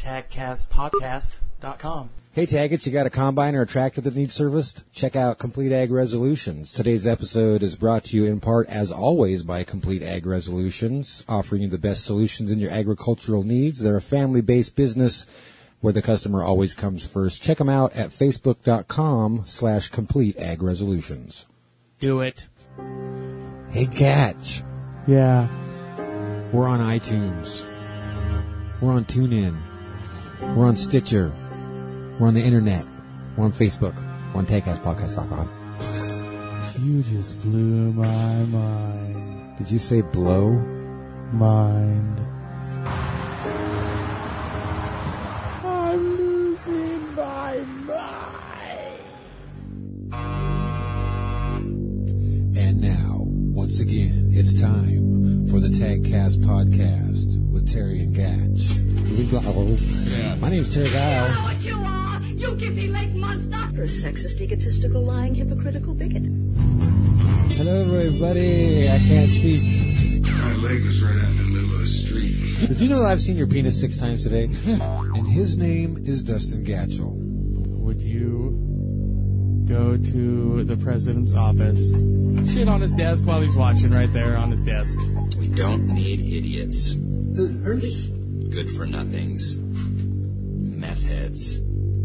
tagcastpodcast.com. Hey, Taggets, you got a combine or a tractor that needs serviced? Check out Complete Ag Resolutions. Today's episode is brought to you in part, as always, by Complete Ag Resolutions, offering you the best solutions in your agricultural needs. They're a family-based business where the customer always comes first. Check them out at facebook.com/Complete Ag Resolutions. Do it. Hey, Catch. Yeah. We're on iTunes. We're on TuneIn. We're on Stitcher. We're on the internet. We're on Facebook. We're on TagCastPodcast.com. You just blew my mind. Did you say blow? Mind. I'm losing my mind. And now, once again, it's time for the Tagcast Podcast with Terry and Gatch. Yeah. My name's Terry Guile. You know what you are, you gimpy leg monster. You're a sexist, egotistical, lying, hypocritical bigot. Hello, everybody. I can't speak. My leg was right out in the middle of the street. Did you know that I've seen your penis 6 times today? And his name is Dustin Gatchell. Would you go to the president's office, shit on his desk while he's watching right there on his desk? We don't need idiots. Ernest? Good for nothings. Meth heads.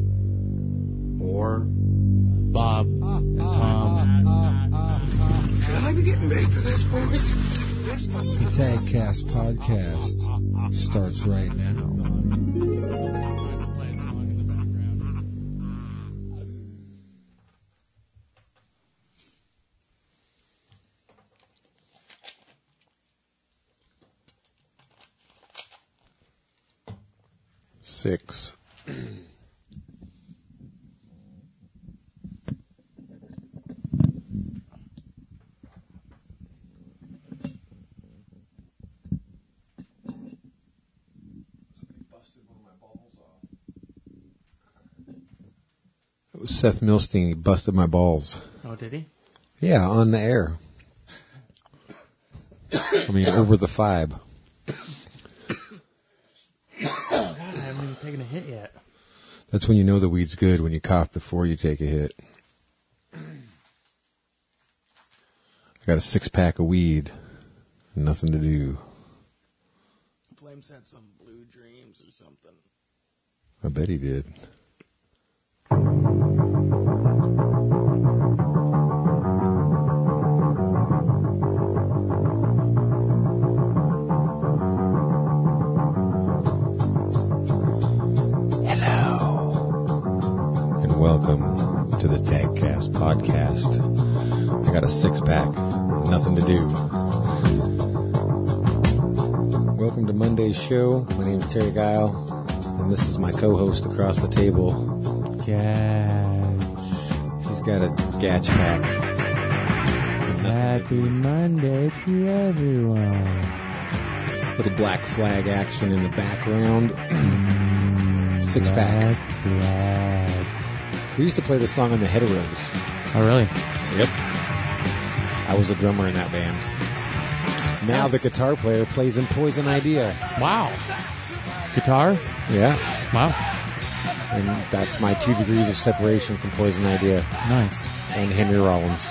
Or Bob and Tom. Should I be getting paid for this, boys? The Tagcast Podcast starts right now. Play a song in the background. 6. It was Seth Milstein. He busted my balls. Oh, did he? Yeah, on the air. I mean, over the fibe. God, I haven't even taken a hit yet. That's when you know the weed's good, when you cough before you take a hit. I got a 6-pack of weed. Nothing to do. Flames had some blue dreams or something. I bet he did. Welcome to the Tagcast Podcast. I got a 6-pack, nothing to do. Welcome to Monday's show. My name is Terry Guile, and this is my co-host across the table. Gatch. He's got a Gatch pack. Happy Monday to everyone. Little black flag action in the background. 6-pack. Black flag. We used to play this song on the Heteros. Oh, really? Yep. I was a drummer in that band. Now the guitar player plays in Poison Idea. Wow. Guitar? Yeah. Wow. And that's my 2 degrees of separation from Poison Idea Nice. and Henry Rollins.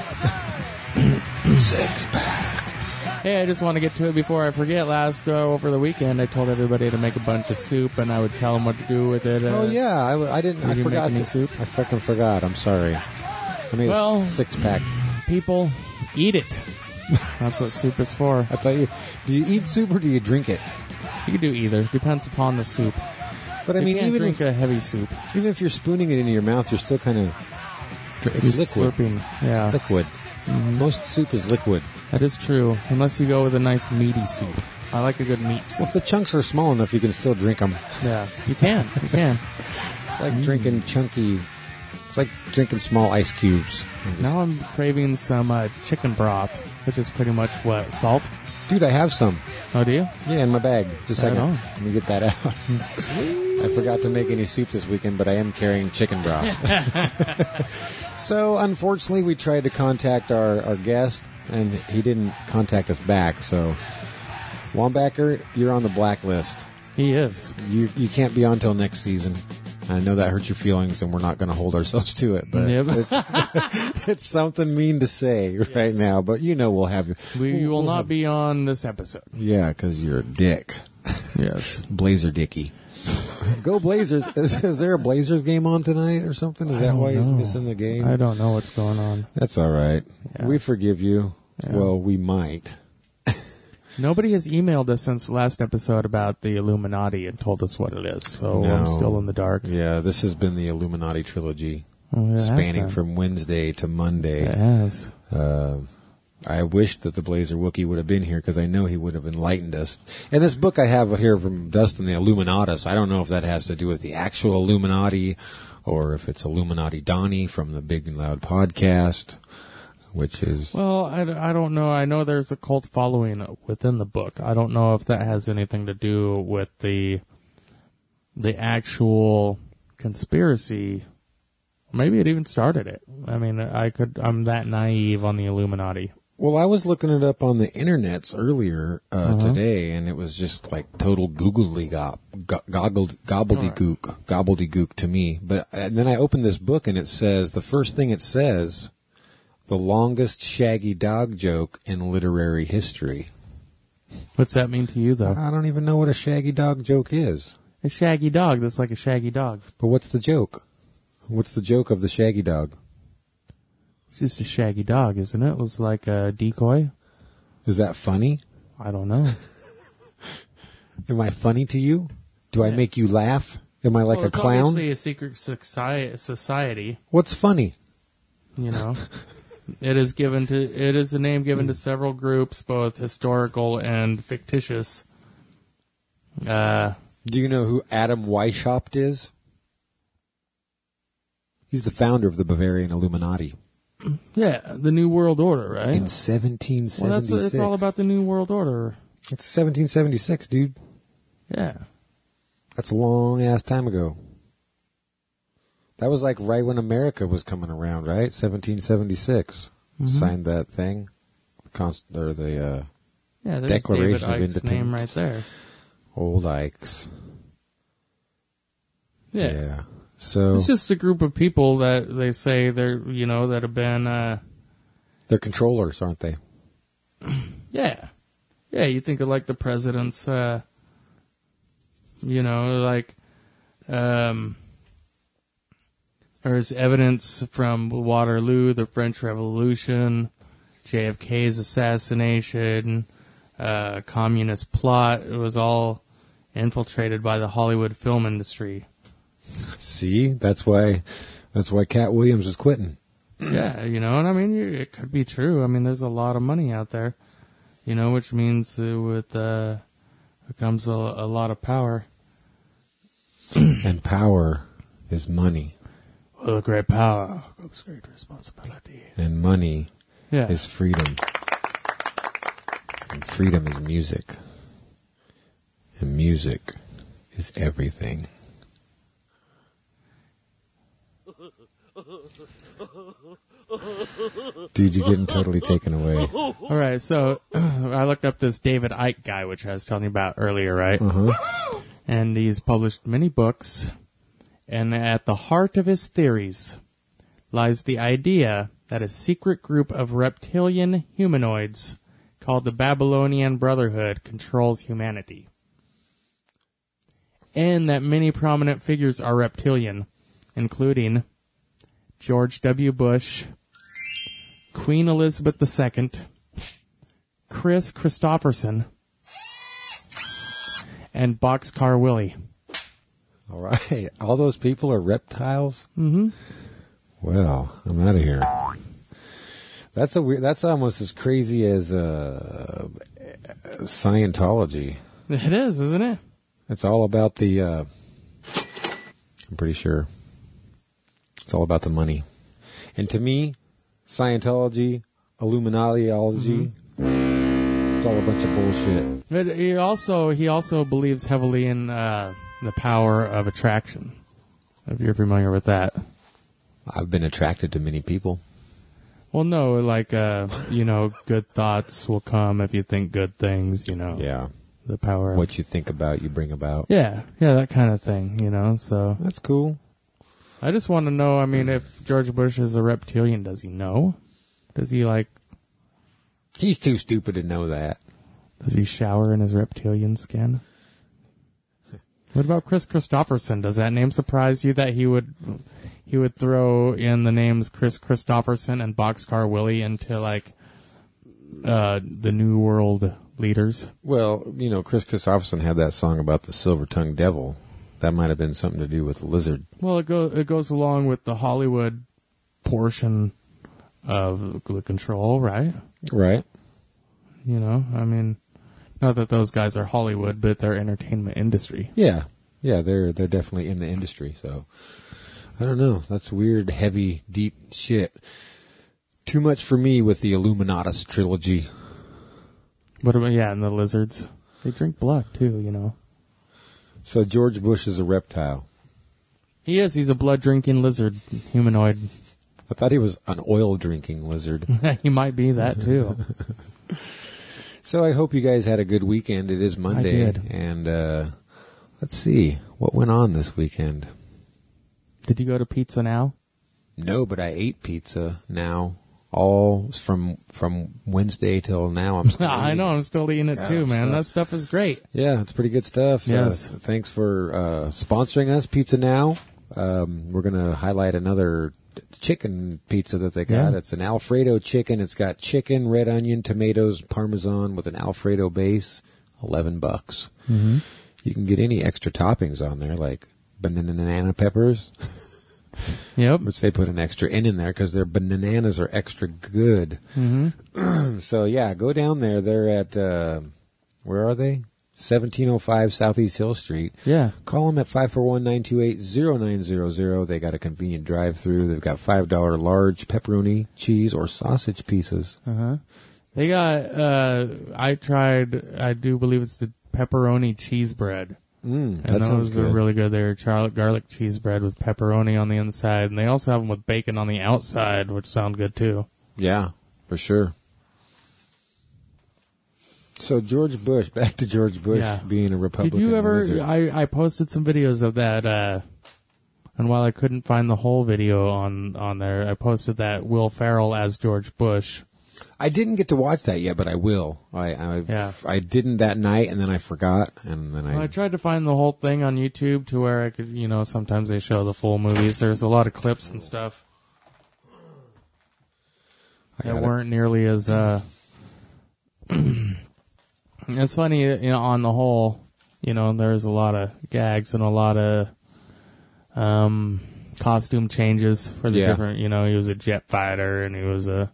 6-pack. Hey, I just want to get to it before I forget. Over the weekend, I told everybody to make a bunch of soup, and I would tell them what to do with it. Oh, yeah. I didn't. I you forgot. make any soup? I fucking forgot. I'm sorry. I mean, Well- 6-pack. People, eat it. That's what soup is for. I thought do you eat soup or do you drink it? You can do either. Depends upon the soup. But I You mean, can't even drink if, a heavy soup. even if you're spooning it into your mouth, you're still kind of, it's You're liquid. slurping. Yeah, Liquid. Most soup is liquid. that is true. Unless you go with a nice meaty soup. I like a good meat Well, soup. if the chunks are small enough, you can still drink them. Yeah, you can. You can. It's like drinking chunky. It's like drinking small ice cubes. Now I'm craving some chicken broth, which is pretty much what? Salt? Dude, I have some. Oh, do you? Yeah, in my bag. Just a Right second. on. Let me get that out. I forgot to make any soup this weekend, but I am carrying chicken broth. So, unfortunately, we tried to contact our guest, and he didn't contact us back. So, Wambacher, you're on the blacklist. He is. You can't be on till next season. I know that hurts your feelings, and we're not going to hold ourselves to it, but it's something mean to say right now. But we'll have you. We will not be on this episode. Yeah, because you're a dick. Yes. Blazer Dicky. Go Blazers. Is there a Blazers game on tonight or something? Is that why he's missing the game? I don't know what's going on. That's all right. Yeah. We forgive you. Yeah. Well, we might. Nobody has emailed us since the last episode about the Illuminati and told us what it is, so No. I'm still in the dark. Yeah, this has been the Illuminati trilogy, Oh, yeah, it has spanning been. from Wednesday to Monday. It has. I wish that the Blazer Wookiee would have been here because I know he would have enlightened us. And this book I have here from Dustin, the Illuminatus, I don't know if that has to do with the actual Illuminati or if it's Illuminati Donnie from the Big and Loud podcast, which is... Well, I don't know. I know there's a cult following within the book. I don't know if that has anything to do with the actual conspiracy. Maybe it even started it. I mean, I'm that naive on the Illuminati. Well, I was looking it up on the internets earlier today, and it was just like total gobbledygook to me. But and then I opened this book, and it says, the first thing it says, the longest shaggy dog joke in literary history. What's that mean to you, though? I don't even know what a shaggy dog joke is. A shaggy dog that's like a shaggy dog. But what's the joke? What's the joke of the shaggy dog? It's just a shaggy dog, isn't it? It was like a decoy. Is that funny? I don't know. Am I funny to you? Do I make you laugh? Am I like a it's clown? obviously a secret society. What's funny? You know, it is a name given to several groups, both historical and fictitious. Do you know who Adam Weishaupt is? He's the founder of the Bavarian Illuminati. Yeah, the New World Order, right? In 1776. Well, it's all about the New World Order. It's 1776, dude. Yeah. That's a long ass time ago. That was like right when America was coming around, right? 1776. Signed that thing. Yeah, there's Declaration David of Icke's name Independence. right there. Old Ikes. Yeah. So It's just a group of people that they say that have been, they're controllers, aren't they? yeah. Yeah, you think of like the president's, there's evidence from Waterloo, the French Revolution, JFK's assassination, communist plot. It was all infiltrated by the Hollywood film industry. See, that's why Cat Williams is quitting. Yeah, and I mean, it could be true. I mean, there's a lot of money out there, which means comes a lot of power. And power is money. With great power comes great responsibility. And money Yeah. is freedom. And freedom is music. And music is everything. Dude, you're getting totally taken away. All right, so I looked up this David Icke guy, which I was telling you about earlier, right? Uh-huh. And he's published many books, and at the heart of his theories lies the idea that a secret group of reptilian humanoids called the Babylonian Brotherhood controls humanity. And that many prominent figures are reptilian, including George W. Bush, Queen Elizabeth II, Chris Christopherson, and Boxcar Willie. All right. All those people are reptiles? Mm-hmm. Well, I'm out of here. That's almost as crazy as Scientology. It is, isn't it? It's all about the, I'm pretty sure. It's all about the money. And to me, Scientology, Illuminatiology, it's all a bunch of bullshit. But he also believes heavily in the power of attraction. If you're familiar with that. I've been attracted to many people. Well, no, like good thoughts will come if you think good things. Yeah. the power. What you think about, you bring about. Yeah, that kind of thing, you know. So That's cool. I just want to know. I mean, if George Bush is a reptilian, does he know? Does he He's too stupid to know that. Does he shower in his reptilian skin? What about Chris Christopherson? Does that name surprise you that he would throw in the names Chris Christopherson and Boxcar Willie into the New World leaders? Well, you know, Chris Christopherson had that song about the silver-tongued devil. That might have been something to do with the lizard. Well, it goes along with the Hollywood portion of the Control, right? Right. You know, I mean, not that those guys are Hollywood, but they're entertainment industry. Yeah, they're definitely in the industry. So I don't know. That's weird, heavy, deep shit. Too much for me with the Illuminatus trilogy. What about and the lizards? They drink blood too, you know. So George Bush is a reptile. He is. He's a blood drinking lizard humanoid. I thought he was an oil drinking lizard. He might be that too. So I hope you guys had a good weekend. It is Monday. I did. And let's see. What went on this weekend? Did you go to Pizza Now? No, but I ate pizza now. All from Wednesday till now. I'm still I know. I'm still eating it too, man. That stuff is great. Yeah, it's pretty good stuff. So Yes. Thanks for sponsoring us, Pizza Now. We're going to highlight another chicken pizza that they got. Yeah. It's an Alfredo chicken. It's got chicken, red onion, tomatoes, Parmesan with an Alfredo base. $11. Mm-hmm. You can get any extra toppings on there, like banana peppers, Yep. which they put an extra in there because their bananas are extra good. Mm-hmm. So yeah, go down there. They're at where are they? 1705 Southeast Hill Street. Yeah. Call them at 541-928-0900. They got a convenient drive-through. They've got $5 large pepperoni, cheese, or sausage pieces. Uh-huh. They got, I do believe it's the pepperoni cheese bread. That And sounds those are good. really good. They're garlic cheese bread with pepperoni on the inside. And they also have them with bacon on the outside, which sound good too. Yeah, for sure. So George Bush, back to George Bush Yeah. being a Republican. Did you ever, lizard. I posted some videos of that, and while I couldn't find the whole video on there, I posted that Will Ferrell as George Bush. I didn't get to watch that yet, but I will. I didn't that night, and then I forgot, and then I tried to find the whole thing on YouTube to where I could, sometimes they show the full movies. There's a lot of clips and stuff that weren't nearly as, it's funny, on the whole, there's a lot of gags and a lot of, costume changes for the different, he was a jet fighter and he was the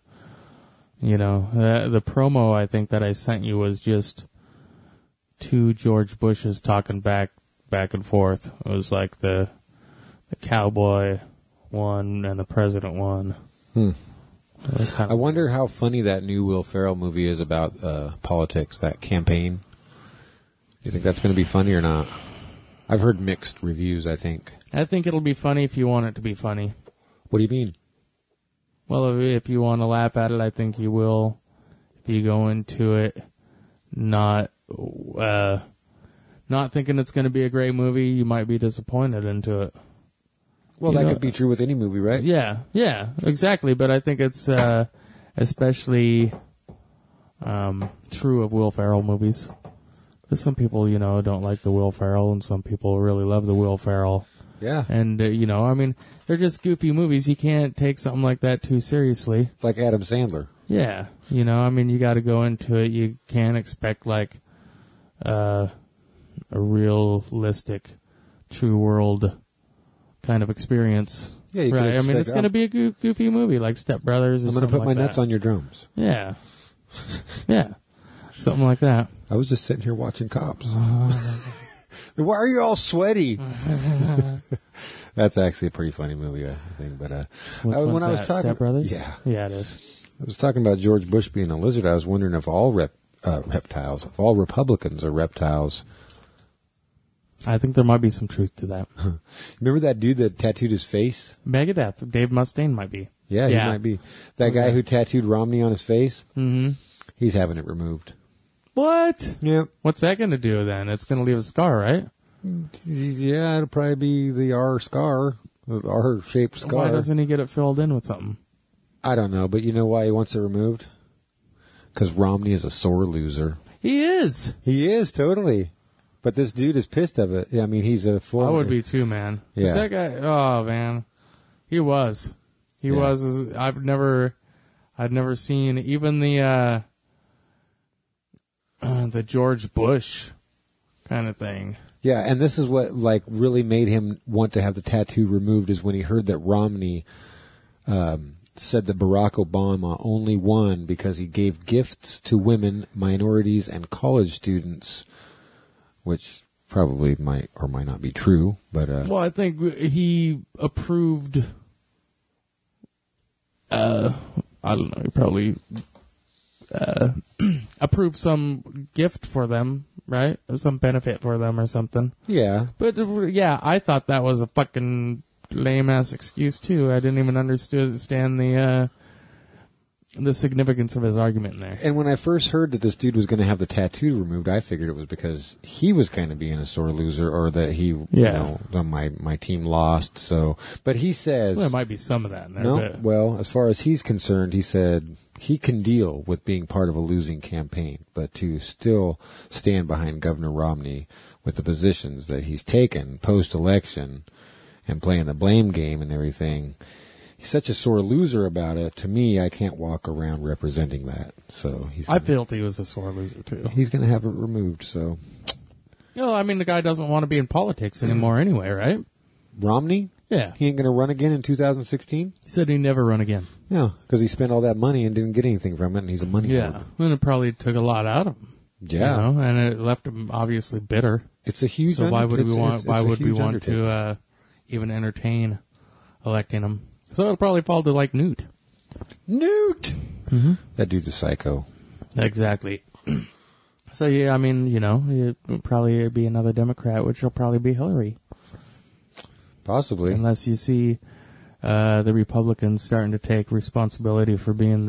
promo I think that I sent you was just two George Bushes talking back and forth. It was like the cowboy one and the president one. It was kind I wonder how funny that new Will Ferrell movie is about politics, that campaign. You think that's going to be funny or not? I've heard mixed reviews, I think. I think it'll be funny if you want it to be funny. What do you mean? Well, if you want to laugh at it, I think you will. If you go into it not thinking it's going to be a great movie, you might be disappointed into it. Well, that could be true with any movie, right? Yeah, exactly. But I think it's especially true of Will Ferrell movies. Because some people, don't like the Will Ferrell, and some people really love the Will Ferrell. Yeah. And, they're just goofy movies. You can't take something like that too seriously. It's like Adam Sandler. Yeah. You got to go into it. You can't expect, a realistic, true world kind of experience. Yeah, you right. can expect, It's going to be a goofy movie like Step Brothers or I'm going to something put my like nuts that. on your drums. Yeah. Yeah. Something like that. I was just sitting here watching Cops. Why are you all sweaty? That's actually a pretty funny movie, I think. But Which when one's I was that? talking, Step Brothers? yeah, it is. I was talking about George Bush being a lizard. I was wondering if all reptiles, if all Republicans are reptiles. I think there might be some truth to that. Remember that dude that tattooed his face? Megadeth, Dave Mustaine might be. Yeah, he might be. That guy who tattooed Romney on his face? Mm-hmm. He's having it removed. What? Yep. What's that going to do then? It's going to leave a scar, right? Yeah, it'll probably be the R scar, the R-shaped scar. Why doesn't he get it filled in with something? I don't know, but you know why he wants it removed? Because Romney is a sore loser. He is. He is, totally. But this dude is pissed of it. I mean, he's a former... I would be too, man. Yeah. 'Cause that guy, oh, man. He was. He was. I'd never seen even the George Bush kind of thing. Yeah, and this is what like really made him want to have the tattoo removed is when he heard that Romney said that Barack Obama only won because he gave gifts to women, minorities, and college students, which probably might or might not be true. But Well, I think he approved. I don't know. He probably approved some gift for them, right? Or some benefit for them or something. yeah, But yeah, I thought that was a fucking lame ass excuse too. I didn't even understand the significance of his argument in there. and when I first heard that this dude was going to have the tattoo removed, I figured it was because he was kind of being a sore loser, or that he, you know, my team lost. So, but he says Well, there might be some of that in there. no. But Well, as far as he's concerned, he said he can deal with being part of a losing campaign, but to still stand behind Governor Romney with the positions that he's taken post-election and playing the blame game and everything, he's such a sore loser about it. To me, I can't walk around representing that. So I felt he was a sore loser too. he's going to have it removed. So I mean, the guy doesn't want to be in politics anymore anyway, right? Romney, Yeah. he ain't going to run again in 2016. He said he'd never run again. Yeah, because he spent all that money and didn't get anything from it, and he's a money Yeah. hoard. And it probably took a lot out of him. Yeah, You know, and it left him obviously bitter. it's a huge. So why would we want? it's Why a would we huge want undertaking. to even entertain electing him? So it'll probably fall to like Newt. Newt? That dude's a psycho. Exactly. So yeah, I mean, you know, it'll probably be another Democrat, which will probably be Hillary, Possibly. unless you see the Republicans starting to take responsibility for being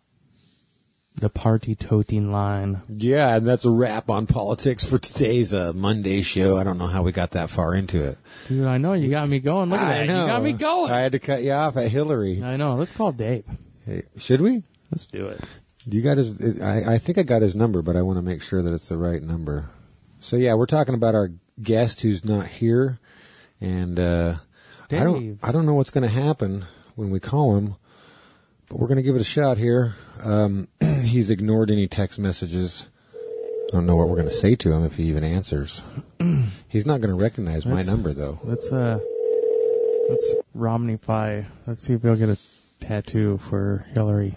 the party toting line. Yeah, and that's a wrap on politics for today's Monday show. I don't know how we got that far into it. Dude, I know you got me going. Look at that. You got me going. I had to cut you off at Hillary. I know. Let's call Dave. Hey, should we? Let's do it. You got his? I think I got his number, but I want to make sure that it's the right number. So yeah, we're talking about our guest who's not here, and Dave. I don't know what's going to happen when we call him, but we're going to give it a shot here. He's ignored any text messages. I don't know what we're going to say to him if he even answers. He's not going to recognize my number though. Let's Romneyfy. Let's see if he'll get a tattoo for Hillary.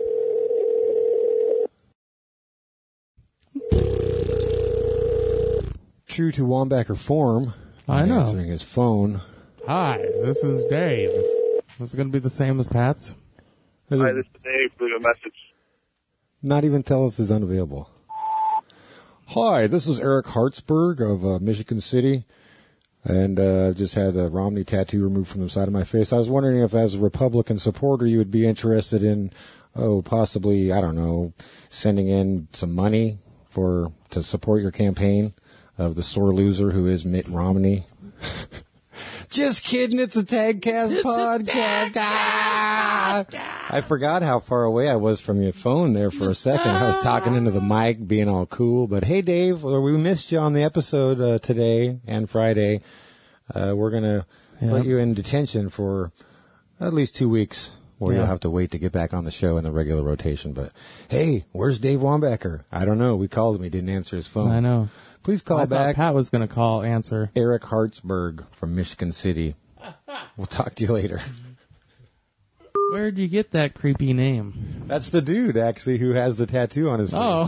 True to Wambacher form, I he's know. answering his phone. Hi, this is Dave. Is it going to be the same as Pat's? Hi, this is Dave. Leave a message. Not even tell us is unavailable. Hi, this is Eric Hartsberg of Michigan City, and just had a Romney tattoo removed from the side of my face. I was wondering if, as a Republican supporter, you would be interested in, possibly, I don't know, sending in some money to support your campaign of the sore loser who is Mitt Romney. Just kidding, it's a Tagcast podcast. I forgot how far away I was from your phone there for a second. I was talking into the mic, being all cool. But hey, Dave, we missed you on the episode today and Friday. We're going to put you in detention for at least 2 weeks, or you'll have to wait to get back on the show in the regular rotation. But hey, where's Dave Wambacher? I don't know. We called him. He didn't answer his phone. I know. Please call I back. thought Pat was going to answer. Eric Hartsberg from Michigan City. We'll talk to you later. Where'd you get that creepy name? That's the dude, actually, who has the tattoo on his face. Oh.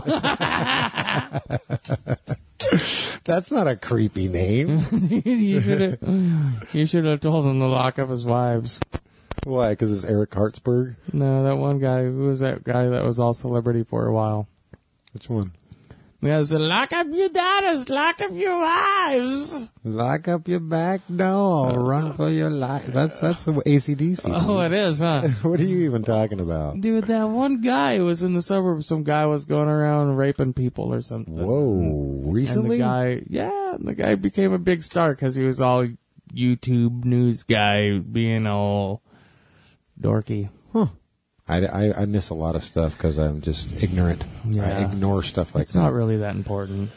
That's not a creepy name. you should have told him to lock up his wives. Why? Because it's Eric Hartsberg? No, that one guy. Who was that guy that was all celebrity for a while? Which one? The guy said, lock up your daughters, lock up your wives. Lock up your back door, run for your life. That's AC/DC. Oh, it is, huh? What are you even talking about? Dude, that one guy who was in the suburbs, some guy was going around raping people or something. Whoa, recently? And the guy became a big star because he was all YouTube news guy being all dorky. Huh. I miss a lot of stuff because I'm just ignorant. Yeah. I ignore stuff like that. It's not really that important.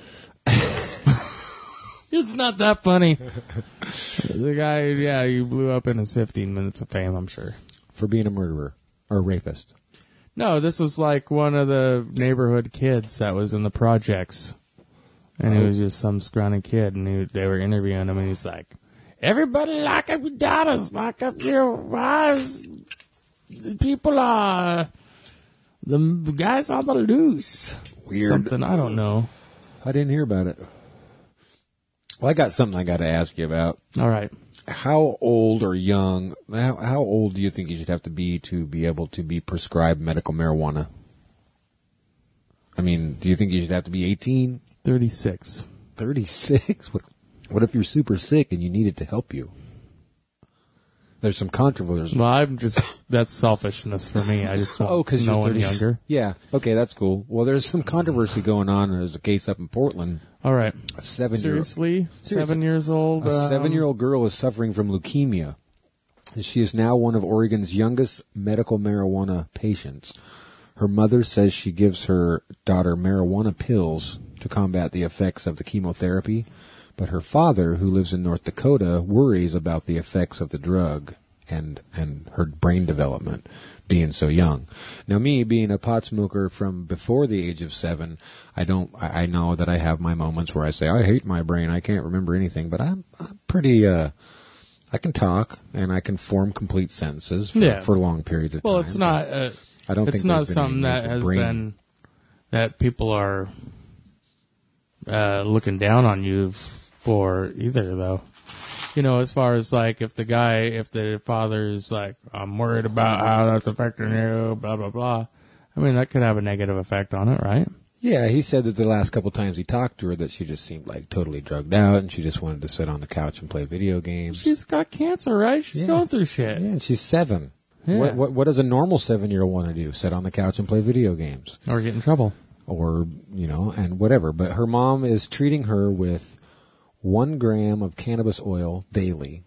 It's not that funny. The guy, he blew up in his 15 minutes of fame, I'm sure. For being a murderer or a rapist. No, this was like one of the neighborhood kids that was in the projects. And he was just some scrawny kid, and they were interviewing him, and he's like, everybody lock up your daughters, lock up your wives. People are the guys on the loose. Weird. Something, I don't know. I didn't hear about it. Well, I got something I got to ask you about. All right. How old or young, how old do you think you should have to be able to be prescribed medical marijuana? I mean, do you think you should have to be 18? 36. 36? What if you're super sick and you need it to help you? There's some controversy. Well, that's selfishness for me. I just want no one younger. Yeah. Okay, that's cool. Well, there's some controversy going on. There's a case up in Portland. All right. Seriously? 7 years old? A 7-year-old girl is suffering from leukemia. And she is now one of Oregon's youngest medical marijuana patients. Her mother says she gives her daughter marijuana pills to combat the effects of the chemotherapy. But her father, who lives in North Dakota, worries about the effects of the drug and her brain development being so young. Now, me being a pot smoker from before the age of 7, I know that I have my moments where I say, I hate my brain, I can't remember anything, but I'm pretty, I can talk and I can form complete sentences for long periods of time. Well, it's not, I don't think it's not something that has been, that people are, looking down on you for either, though. You know, as far as like if the father's like, I'm worried about how that's affecting you, blah, blah, blah. I mean, that could have a negative effect on it, right? Yeah, he said that the last couple times he talked to her that she just seemed like totally drugged out and she just wanted to sit on the couch and play video games. She's got cancer, right? She's going through shit. Yeah, and she's 7. Yeah. What does a normal 7-year-old want to do? Sit on the couch and play video games. Or get in trouble. Or, and whatever. But her mom is treating her with 1 gram of cannabis oil daily.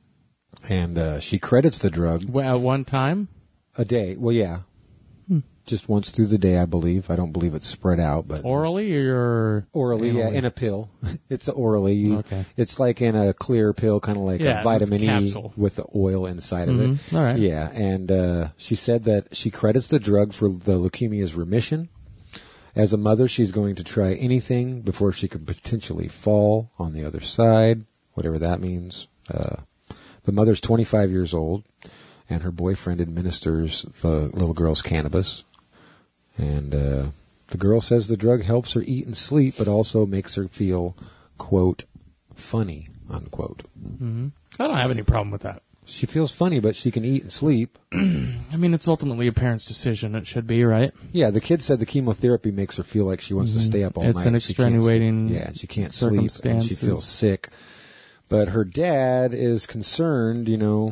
And she credits the drug. Well, at one time? A day. Well, yeah. Just once through the day, I believe. I don't believe it's spread out. But orally or? Orally, anally? Yeah, in a pill. It's orally. Okay. It's like in a clear pill, kind of like a vitamin E with the oil inside of it. All right. Yeah, and she said that she credits the drug for the leukemia's remission. As a mother, she's going to try anything before she could potentially fall on the other side, whatever that means. The mother's 25 years old, and her boyfriend administers the little girl's cannabis. And the girl says the drug helps her eat and sleep, but also makes her feel, quote, funny, unquote. Mm-hmm. I don't have any problem with that. She feels funny, but she can eat and sleep. I mean, it's ultimately a parent's decision. It should be, right? Yeah, the kid said the chemotherapy makes her feel like she wants to stay up all night. It's an extenuating and she can't sleep, and she feels sick. But her dad is concerned,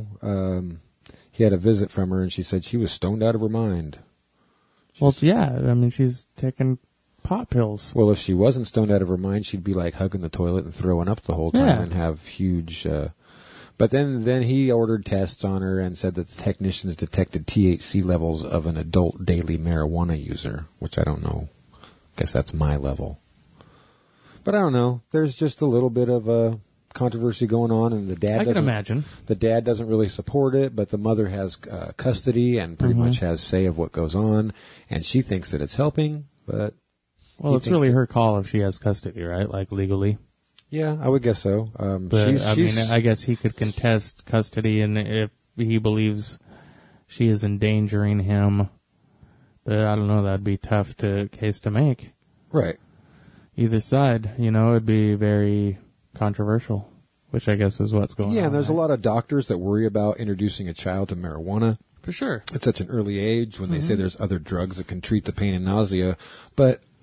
he had a visit from her, and she said she was stoned out of her mind. Well, yeah, I mean, she's taking pot pills. Well, if she wasn't stoned out of her mind, she'd be like hugging the toilet and throwing up the whole time and have huge... But then he ordered tests on her and said that the technicians detected THC levels of an adult daily marijuana user, which I don't know. I guess that's my level. But I don't know. There's just a little bit of controversy going on, and the dad can imagine. The dad doesn't really support it, but the mother has custody and pretty much has say of what goes on, and she thinks that it's helping, but... Well, it's really her call if she has custody, right? Like legally. Yeah, I would guess so. But, I guess he could contest custody, and if he believes she is endangering him, but I don't know, that'd be tough case to make. Right. Either side, it'd be very controversial, which I guess is what's going on. Yeah, and there's a lot of doctors that worry about introducing a child to marijuana. For sure. At such an early age when they say there's other drugs that can treat the pain and nausea. But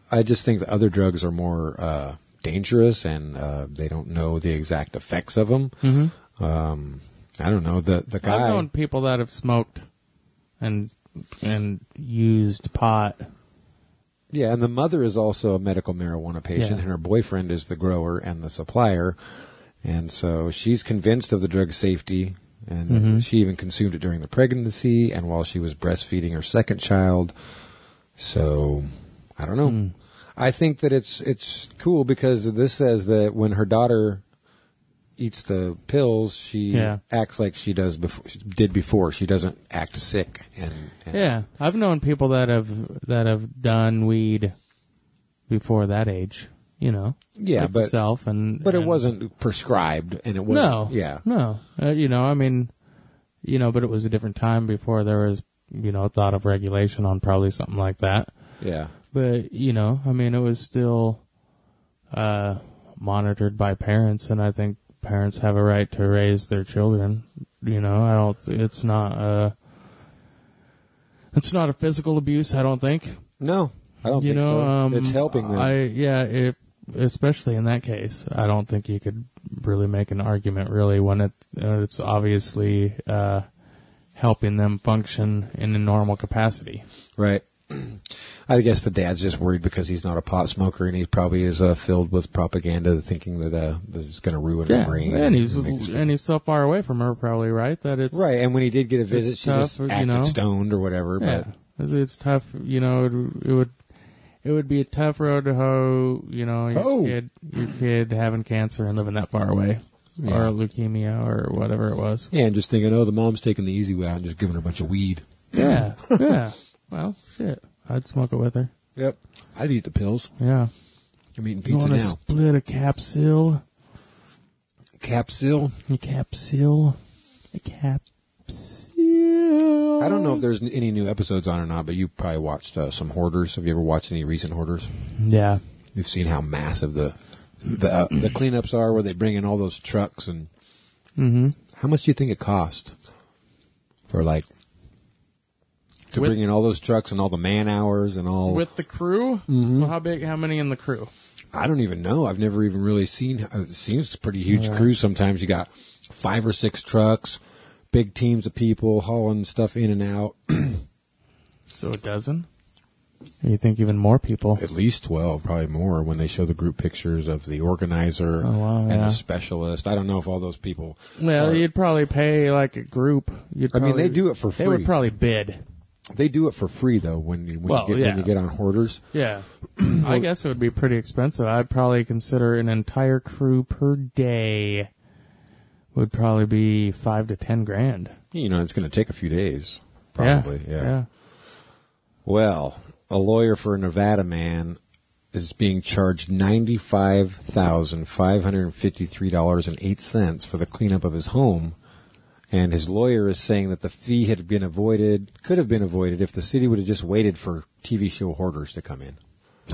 I just think the other drugs are more dangerous, and they don't know the exact effects of them. Mm-hmm. I don't know. The guy. I've known people that have smoked and used pot. Yeah, and the mother is also a medical marijuana patient, Yeah. and her boyfriend is the grower and the supplier. And so she's convinced of the drug safety, and she even consumed it during the pregnancy and while she was breastfeeding her second child. So, I don't know. I think that it's cool because this says that when her daughter eats the pills, she acts like she did before. She doesn't act sick. And Yeah, I've known people that have done weed before that age. You know, yeah, like but yourself but it wasn't prescribed, and it wasn't. No. You know, I mean, you know, but it was a different time before there was, you know, thought of regulation on probably something like that. Yeah. But, you know, I mean, it was still monitored by parents, and I think parents have a right to raise their children. You know, it's not a physical abuse, I don't think. No, I don't think so. It's helping them. Especially in that case, I don't think you could really make an argument really when it's obviously helping them function in a normal capacity. Right. I guess the dad's just worried because he's not a pot smoker, and he probably is filled with propaganda, thinking that this is going to ruin her brain. And he's so far away from her, probably, right? That it's right. And when he did get a visit, she tough, just acted stoned or whatever. Yeah, but it's tough. You know, it would be a tough road to hoe. You know, your kid having cancer and living that far away, or leukemia, or whatever it was. Yeah, and just thinking, the mom's taking the easy way out and just giving her a bunch of weed. Yeah, yeah. Well, shit. I'd smoke it with her. Yep. I'd eat the pills. Yeah. I'm eating pizza now. You want to split a capsule? Capsule? A capsule. A capsule. I don't know if there's any new episodes on or not, but you probably watched some Hoarders. Have you ever watched any recent Hoarders? Yeah. You've seen how massive the cleanups are, where they bring in all those trucks, and how much do you think it cost for to bring in all those trucks and all the man hours and all with the crew? Mm-hmm. Well, how many in the crew? I don't even know. I've never even really seen. It seems pretty huge crews. Sometimes you got 5 or 6 trucks, big teams of people hauling stuff in and out. So a dozen? You think even more people? At least 12, probably more, when they show the group pictures of the organizer and the specialist. I don't know if all those people. Well, you'd probably pay like a group. They do it for free. They would probably bid. They do it for free though when you get on Hoarders. Yeah, I guess it would be pretty expensive. I'd probably consider an entire crew per day would probably be $5 to $10 grand. You know, it's going to take a few days. Probably. Yeah. Well, a lawyer for a Nevada man is being charged $95,553.08 for the cleanup of his home. And his lawyer is saying that the fee could have been avoided if the city would have just waited for TV show Hoarders to come in.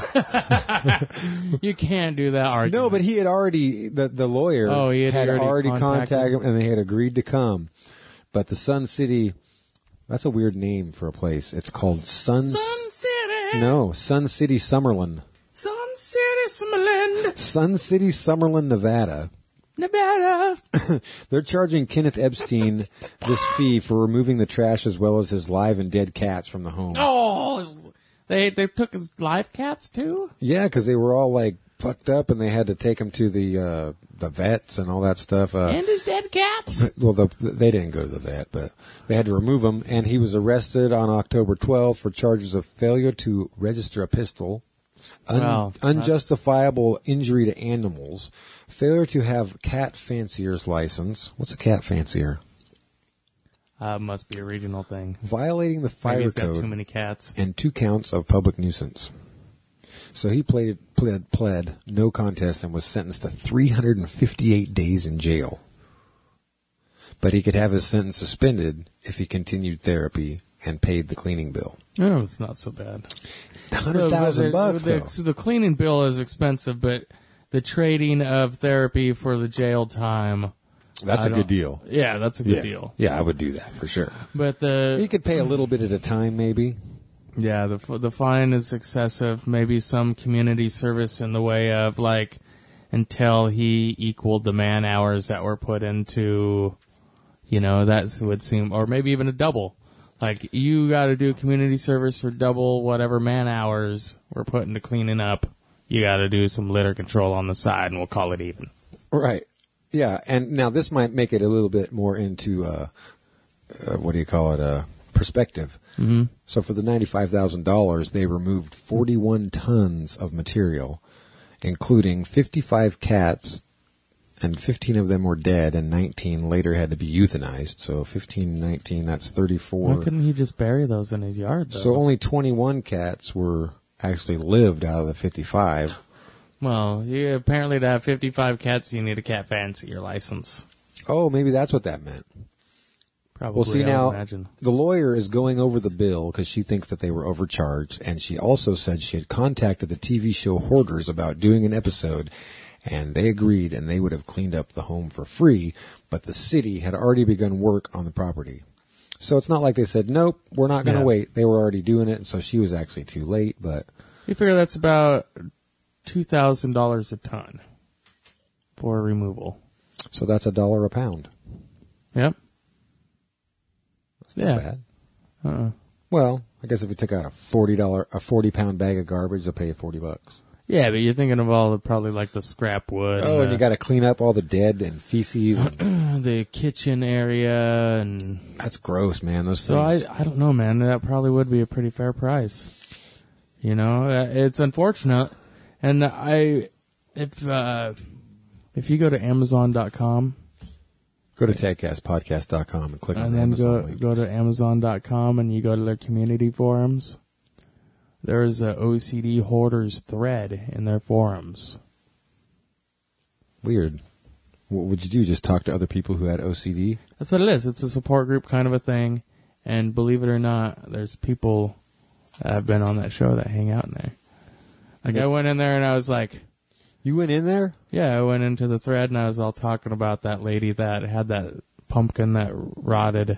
You can't do that argument. No, but he had already, the lawyer had already contacted him, and they had agreed to come. But the Sun City, that's a weird name for a place. It's called Sun City. No, Sun City Summerlin. Sun City Summerlin. Sun City Summerlin, Nevada. They're charging Kenneth Epstein this fee for removing the trash as well as his live and dead cats from the home. Oh, they took his live cats too? Yeah, because they were all fucked up, and they had to take him to the vets and all that stuff. And his dead cats? Well, they didn't go to the vet, but they had to remove him, and he was arrested on October 12th for charges of failure to register a pistol, unjustifiable injury to animals, failure to have cat fancier's license. What's a cat fancier? Must be a regional thing. Violating the fire Maybe he's code. got too many cats. And 2 counts of public nuisance. So he pled no contest and was sentenced to 358 days in jail. But he could have his sentence suspended if he continued therapy and paid the cleaning bill. Oh, it's not so bad. $100,000 though. So the cleaning bill is expensive, but the trading of therapy for the jail time. That's a good deal. Yeah, that's a good deal. Yeah, I would do that for sure. But he could pay a little bit at a time, maybe. Yeah, the fine is excessive. Maybe some community service in the way of, like, until he equaled the man hours that were put into, that would seem, or maybe even a double. Like, you got to do community service for double whatever man hours we're put into cleaning up. You got to do some litter control on the side, and we'll call it even. Right. Yeah, and now this might make it a little bit more into, perspective. Mm-hmm. So for the $95,000, they removed 41 tons of material, including 55 cats, and 15 of them were dead, and 19 later had to be euthanized. So 15, 19, that's 34. Why couldn't he just bury those in his yard, though? So only 21 cats were actually lived out of the 55. Well, apparently to have 55 cats, you need a cat fancier license. Oh, maybe that's what that meant. Probably, Well, see, I now, would imagine. the lawyer is going over the bill because she thinks that they were overcharged, and she also said she had contacted the TV show Hoarders about doing an episode, and they agreed, and they would have cleaned up the home for free, but the city had already begun work on the property. So it's not like they said, nope, we're not going to wait. They were already doing it, and so she was actually too late, but... You figure that's about $2,000 a ton for removal. So that's $1 a pound. Yep. That's not bad. Well, I guess if you took out a $40 bag of garbage, they'll pay you $40. Yeah, but you're thinking of all probably like the scrap wood. Oh, and you got to clean up all the dead and feces. And the kitchen area and... That's gross, man. Those So things. I don't know, man. That probably would be a pretty fair price. It's unfortunate. And if you go to Amazon.com... Go to TechCastPodcast.com and click on and the then Amazon link. go to Amazon.com and you go to their community forums. There's a OCD Hoarders thread in their forums. Weird. What would you do? Just talk to other people who had OCD? That's what it is. It's a support group kind of a thing. And believe it or not, there's people that have been on that show that hang out in there. Like, I went in there and I was like... You went in there? Yeah, I went into the thread and I was all talking about that lady that had that pumpkin that rotted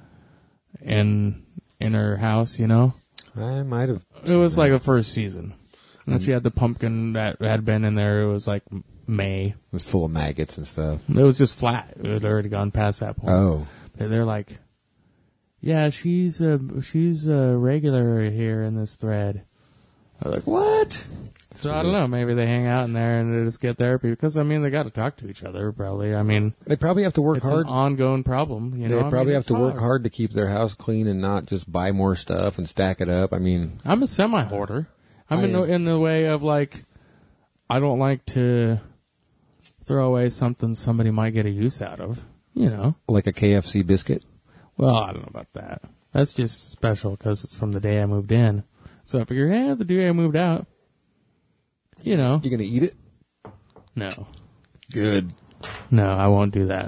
in her house, I might have. It was like the first season. And she had the pumpkin that had been in there. It was like May. It was full of maggots and stuff. It was just flat. It had already gone past that point. Oh. They're like, yeah, she's a regular here in this thread. I was like, what? So I don't know. Maybe they hang out in there and they just get therapy because they got to talk to each other. Probably. They probably have to work it's hard. An ongoing problem. They probably have to work hard to keep their house clean and not just buy more stuff and stack it up. I'm a semi-hoarder. I'm in the way of like, I don't like to throw away something somebody might get a use out of. Like a KFC biscuit. Well, I don't know about that. That's just special because it's from the day I moved in. So I figure, the day I moved out. You going to eat it? No. Good. No, I won't do that.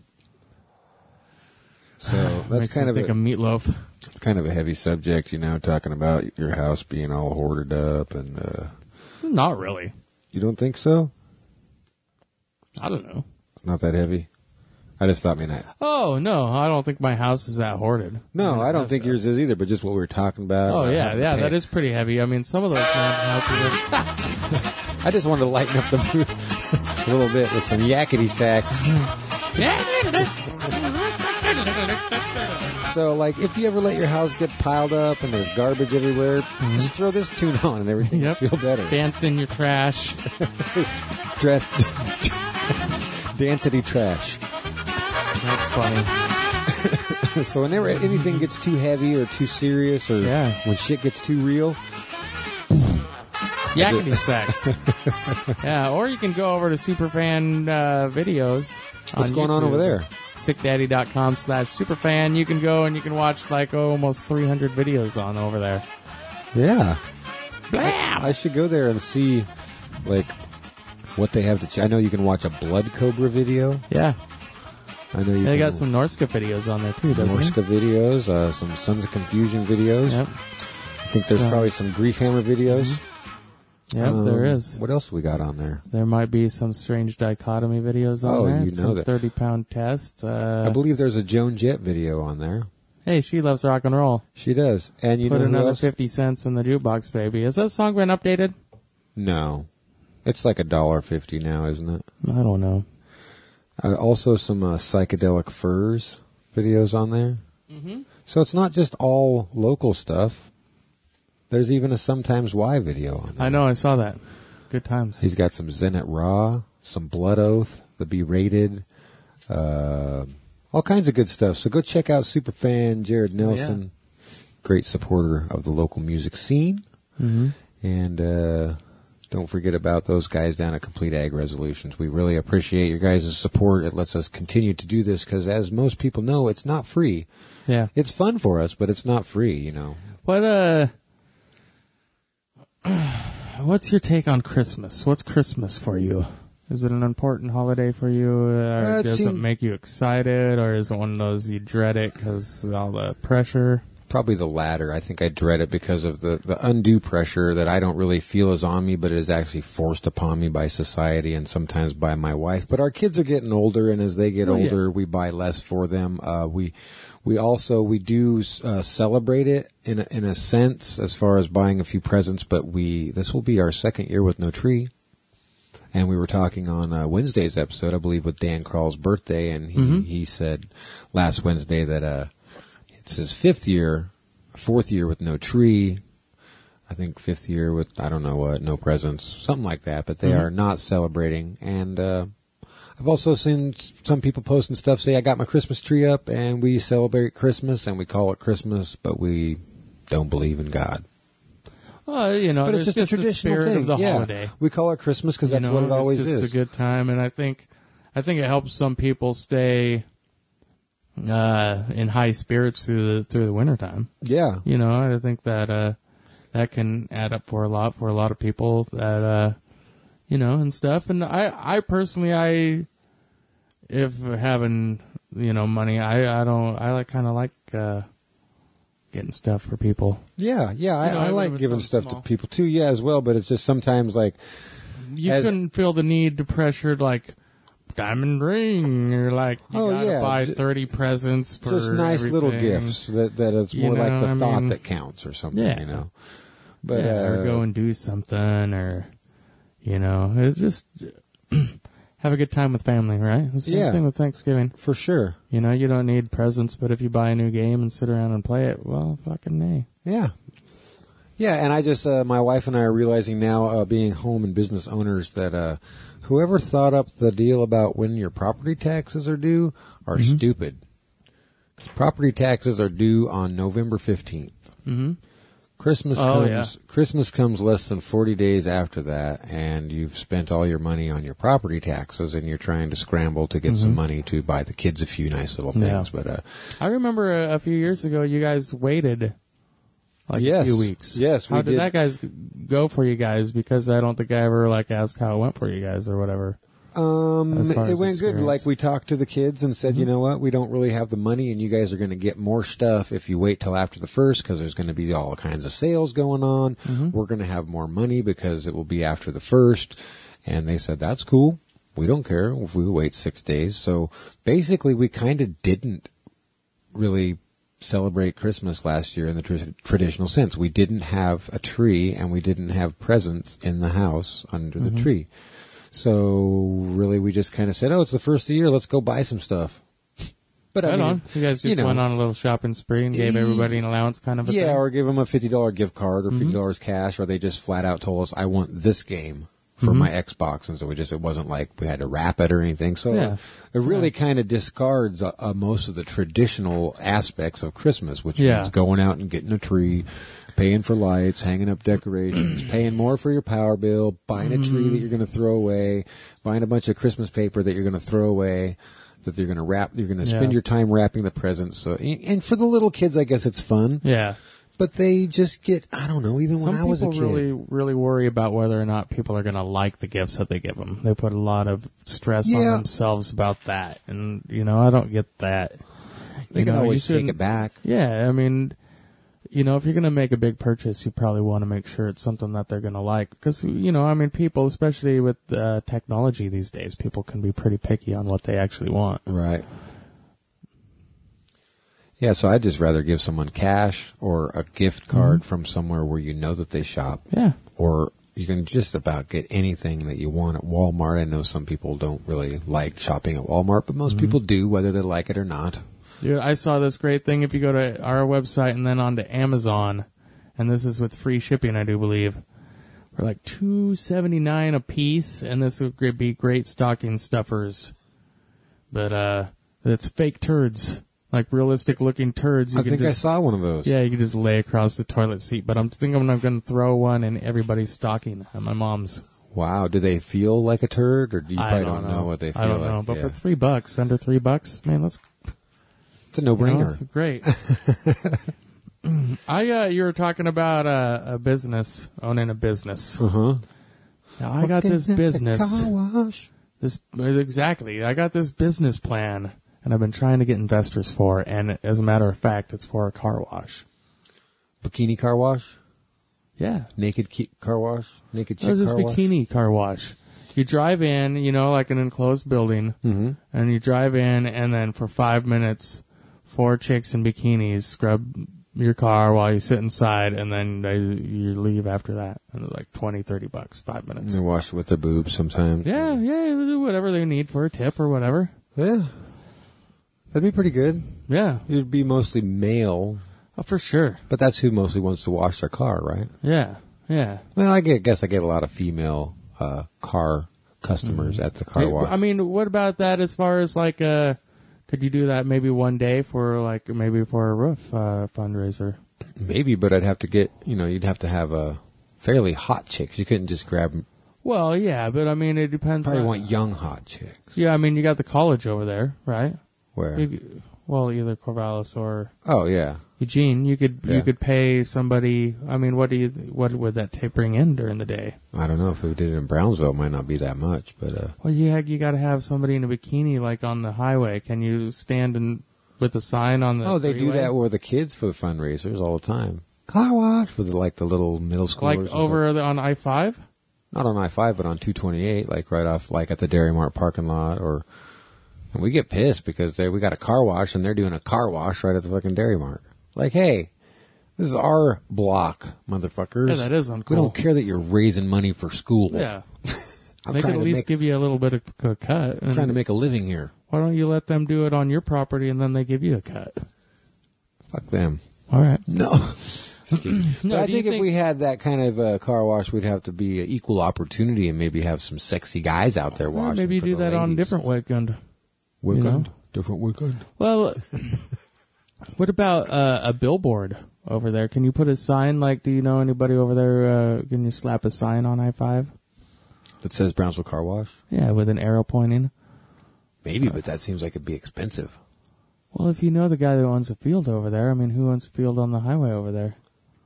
So that's kind of a meatloaf. It's kind of a heavy subject, talking about your house being all hoarded up and. Not really. You don't think so? I don't know. It's not that heavy. I just thought, Oh no, I don't think my house is that hoarded. No, I don't think yours is either. But just what we were talking about. Oh yeah, that is pretty heavy. Some of those houses. I just wanted to lighten up the mood a little bit with some yakety sax. So, like, if you ever let your house get piled up and there's garbage everywhere, just throw this tune on and everything will feel better. Dance in your trash. Dancity trash. That's funny. So whenever anything gets too heavy or too serious or when shit gets too real... Yakety sax. Yeah, or you can go over to Superfan videos. What's going on over there? SickDaddy.com/Superfan. You can go and you can watch almost 300 videos on over there. Yeah. Blam! I should go there and see, what they have to... I know you can watch a Blood Cobra video. Yeah. I know They got some Norska videos on there, too, doesn't Norska videos, some Sons of Confusion videos. Yep. I think there's probably some Grief Hammer videos. Mm-hmm. Yep, there is. What else we got on there? There might be some Strange Dichotomy videos on there. You know some that. 30-pound tests. I believe there's a Joan Jett video on there. Hey, she loves rock and roll. She does. And you Put know who another else? 50 cents in the jukebox, baby. Has that song been updated? No. It's like $1.50 now, isn't it? I don't know. Also some Psychedelic Furs videos on there. Mm-hmm. So it's not just all local stuff. There's even a Sometimes Why video on there. I know, I saw that. Good times. He's got some Zenit Raw, some Blood Oath, the B-Rated, all kinds of good stuff. So go check out Superfan Jared Nelson, great supporter of the local music scene. Mm-hmm. And don't forget about those guys down at Complete Ag Resolutions. We really appreciate your guys' support. It lets us continue to do this because, as most people know, it's not free. Yeah. It's fun for us, but it's not free, you know. What's your take on Christmas? What's Christmas for you? Is it an important holiday for you? Or does it make you excited? Or is it one of those you dread it because of all the pressure? Probably the latter. I think I dread it because of the undue pressure that I don't really feel is on me, but it is actually forced upon me by society and sometimes by my wife. But our kids are getting older, and as they get older, we buy less for them. We do celebrate it in a sense as far as buying a few presents, but this will be our second year with no tree. And we were talking on Wednesday's episode, I believe, with Dan Krall's birthday, and he said last Wednesday that it's his fourth year with no tree. I think fifth year with, I don't know what, no presents, something like that, but they are not celebrating. And I've also seen some people posting stuff say, I got my Christmas tree up, and we celebrate Christmas, and we call it Christmas, but we don't believe in God. Well, you know, But there's it's just a the traditional spirit thing. of the Yeah. holiday. We call it Christmas because that's what it always it's is. just a good time, and I think it helps some people stay in high spirits through the wintertime. Yeah. You know, I think that that can add up for a lot of people that you know, and stuff. And I personally, if having, you know, money, I kind of like getting stuff for people. Yeah, I like giving stuff small. to people too, as well, but it's just sometimes like... You shouldn't feel the need to pressure, like, diamond ring, or like, you gotta buy 30 presents for just nice everything. little gifts that it's more like the thought that counts or something, you know. But or go and do something, or, you know, it's just... have a good time with family, right? The same thing with Thanksgiving. For sure. You know, you don't need presents, but if you buy a new game and sit around and play it, well, fucking nay. Yeah. Yeah, and I just, my wife and I are realizing now, being home and business owners, that whoever thought up the deal about when your property taxes are due are stupid. 'Cause property taxes are due on November 15th. Mm-hmm. Christmas comes less than 40 days after that, and you've spent all your money on your property taxes, and you're trying to scramble to get some money to buy the kids a few nice little things. Yeah. But I remember a few years ago, you guys waited a few weeks. Yes, how did that guys go for you guys? Because I don't think I ever asked how it went for you guys or whatever. It went good. Like, we talked to the kids and said, you know what, we don't really have the money, and you guys are going to get more stuff if you wait till after the 1st, because there's going to be all kinds of sales going on. We're going to have more money because it will be after the 1st. And they said, that's cool. We don't care if we wait 6 days. So basically, we kind of didn't really celebrate Christmas last year in the traditional sense. We didn't have a tree, and we didn't have presents in the house under the tree. So really, we just kind of said, "Oh, it's the first of the year. Let's go buy some stuff." But right on. You guys just went on a little shopping spree and gave everybody an allowance, kind of a thing. Or give them a $50 gift card or $50 cash, or they just flat out told us, "I want this game for my Xbox," and so it wasn't like we had to wrap it or anything. So it really kind of discards most of the traditional aspects of Christmas, which means going out and getting a tree, paying for lights, hanging up decorations, paying more for your power bill, buying a tree that you're going to throw away, buying a bunch of Christmas paper that you're going to throw away, that you're going to wrap. You're going to spend your time wrapping the presents. So, and for the little kids, I guess it's fun. Yeah. But they just get, I don't know, even when I was a kid. Some people really worry about whether or not people are going to like the gifts that they give them. They put a lot of stress on themselves about that. And, I don't get that. They can always take it back. Yeah, I mean, if you're going to make a big purchase, you probably want to make sure it's something that they're going to like. Because, people, especially with technology these days, people can be pretty picky on what they actually want. Right. Yeah, so I'd just rather give someone cash or a gift card from somewhere where you know that they shop. Yeah. Or you can just about get anything that you want at Walmart. I know some people don't really like shopping at Walmart, but most people do, whether they like it or not. Dude, I saw this great thing if you go to our website and then onto Amazon, and this is with free shipping, I do believe, for like $2.79 a piece, and this would be great stocking stuffers. But it's fake turds, like realistic looking turds. I think I saw one of those. Yeah, you can just lay across the toilet seat. But I'm thinking I'm going to throw one in everybody's stocking at my mom's. Wow, do they feel like a turd, or do you I probably don't know what they feel like? I don't know, but Yeah. for $3, under $3, man, let's. It's a no-brainer. It's great. You were talking about a business, owning a business. Uh-huh. Now I got this business. Car wash. Exactly. I got this business plan, and I've been trying to get investors for it, and as a matter of fact, it's for a car wash. Bikini car wash? Yeah. Naked car wash? Naked chick It's this car wash? bikini car wash. You drive in, like an enclosed building, and you drive in, and then for 5 minutes, 4 chicks in bikinis scrub your car while you sit inside, and then you leave after that. And it's like $20, $30, 5 minutes. They wash with their boobs sometimes. Yeah, they do whatever they need for a tip or whatever. Yeah. That'd be pretty good. Yeah. It'd be mostly male, Oh, for sure. but that's who mostly wants to wash their car, right? Yeah. Yeah. Well, I guess I get a lot of female car customers at the car wash. I mean, what about that as far as like, could you do that maybe one day for maybe for a roof fundraiser? Maybe, but I'd have to get, you'd have to have a fairly hot chicks. You couldn't just grab. Well, yeah, but I mean, it depends. Probably want young hot chicks. Yeah, I mean, you got the college over there, right? Where? Either Corvallis or Oh yeah. Eugene. You could Yeah. pay somebody. I mean, what would that bring in during the day? I don't know if we did it in Brownsville, it might not be that much, but Well, you got to have somebody in a bikini like on the highway. Can you stand with a sign on the? they do freeway? that with the kids for the fundraisers all the time. Car wash for the little middle schoolers. Like and over on I-5. not on I-5, but on 228, like right off, like at the Dairy Mart parking lot, and we get pissed because we got a car wash and they're doing a car wash right at the fucking Dairy Mart. Like, hey, this is our block, motherfuckers. Yeah, that is uncool. We don't care that you're raising money for school. Yeah. I'm They could trying at to least make, give you a little bit of a cut. I'm trying to make a living here. Why don't you let them do it on your property and then they give you a cut? Fuck them. All right. No. But I do you think if we had that kind of car wash, we'd have to be equal opportunity and maybe have some sexy guys out there washing. Maybe you for do the that on a ladies. different weekend. Weekend? Different weekend. Well, what about a billboard over there? Can you put a sign? Like, do you know anybody over there? Can you slap a sign on I-5? That says Brownsville Car Wash? Yeah, with an arrow pointing. Maybe, but that seems like it'd be expensive. Well, if you know the guy that owns a field over there, I mean, who owns a field on the highway over there?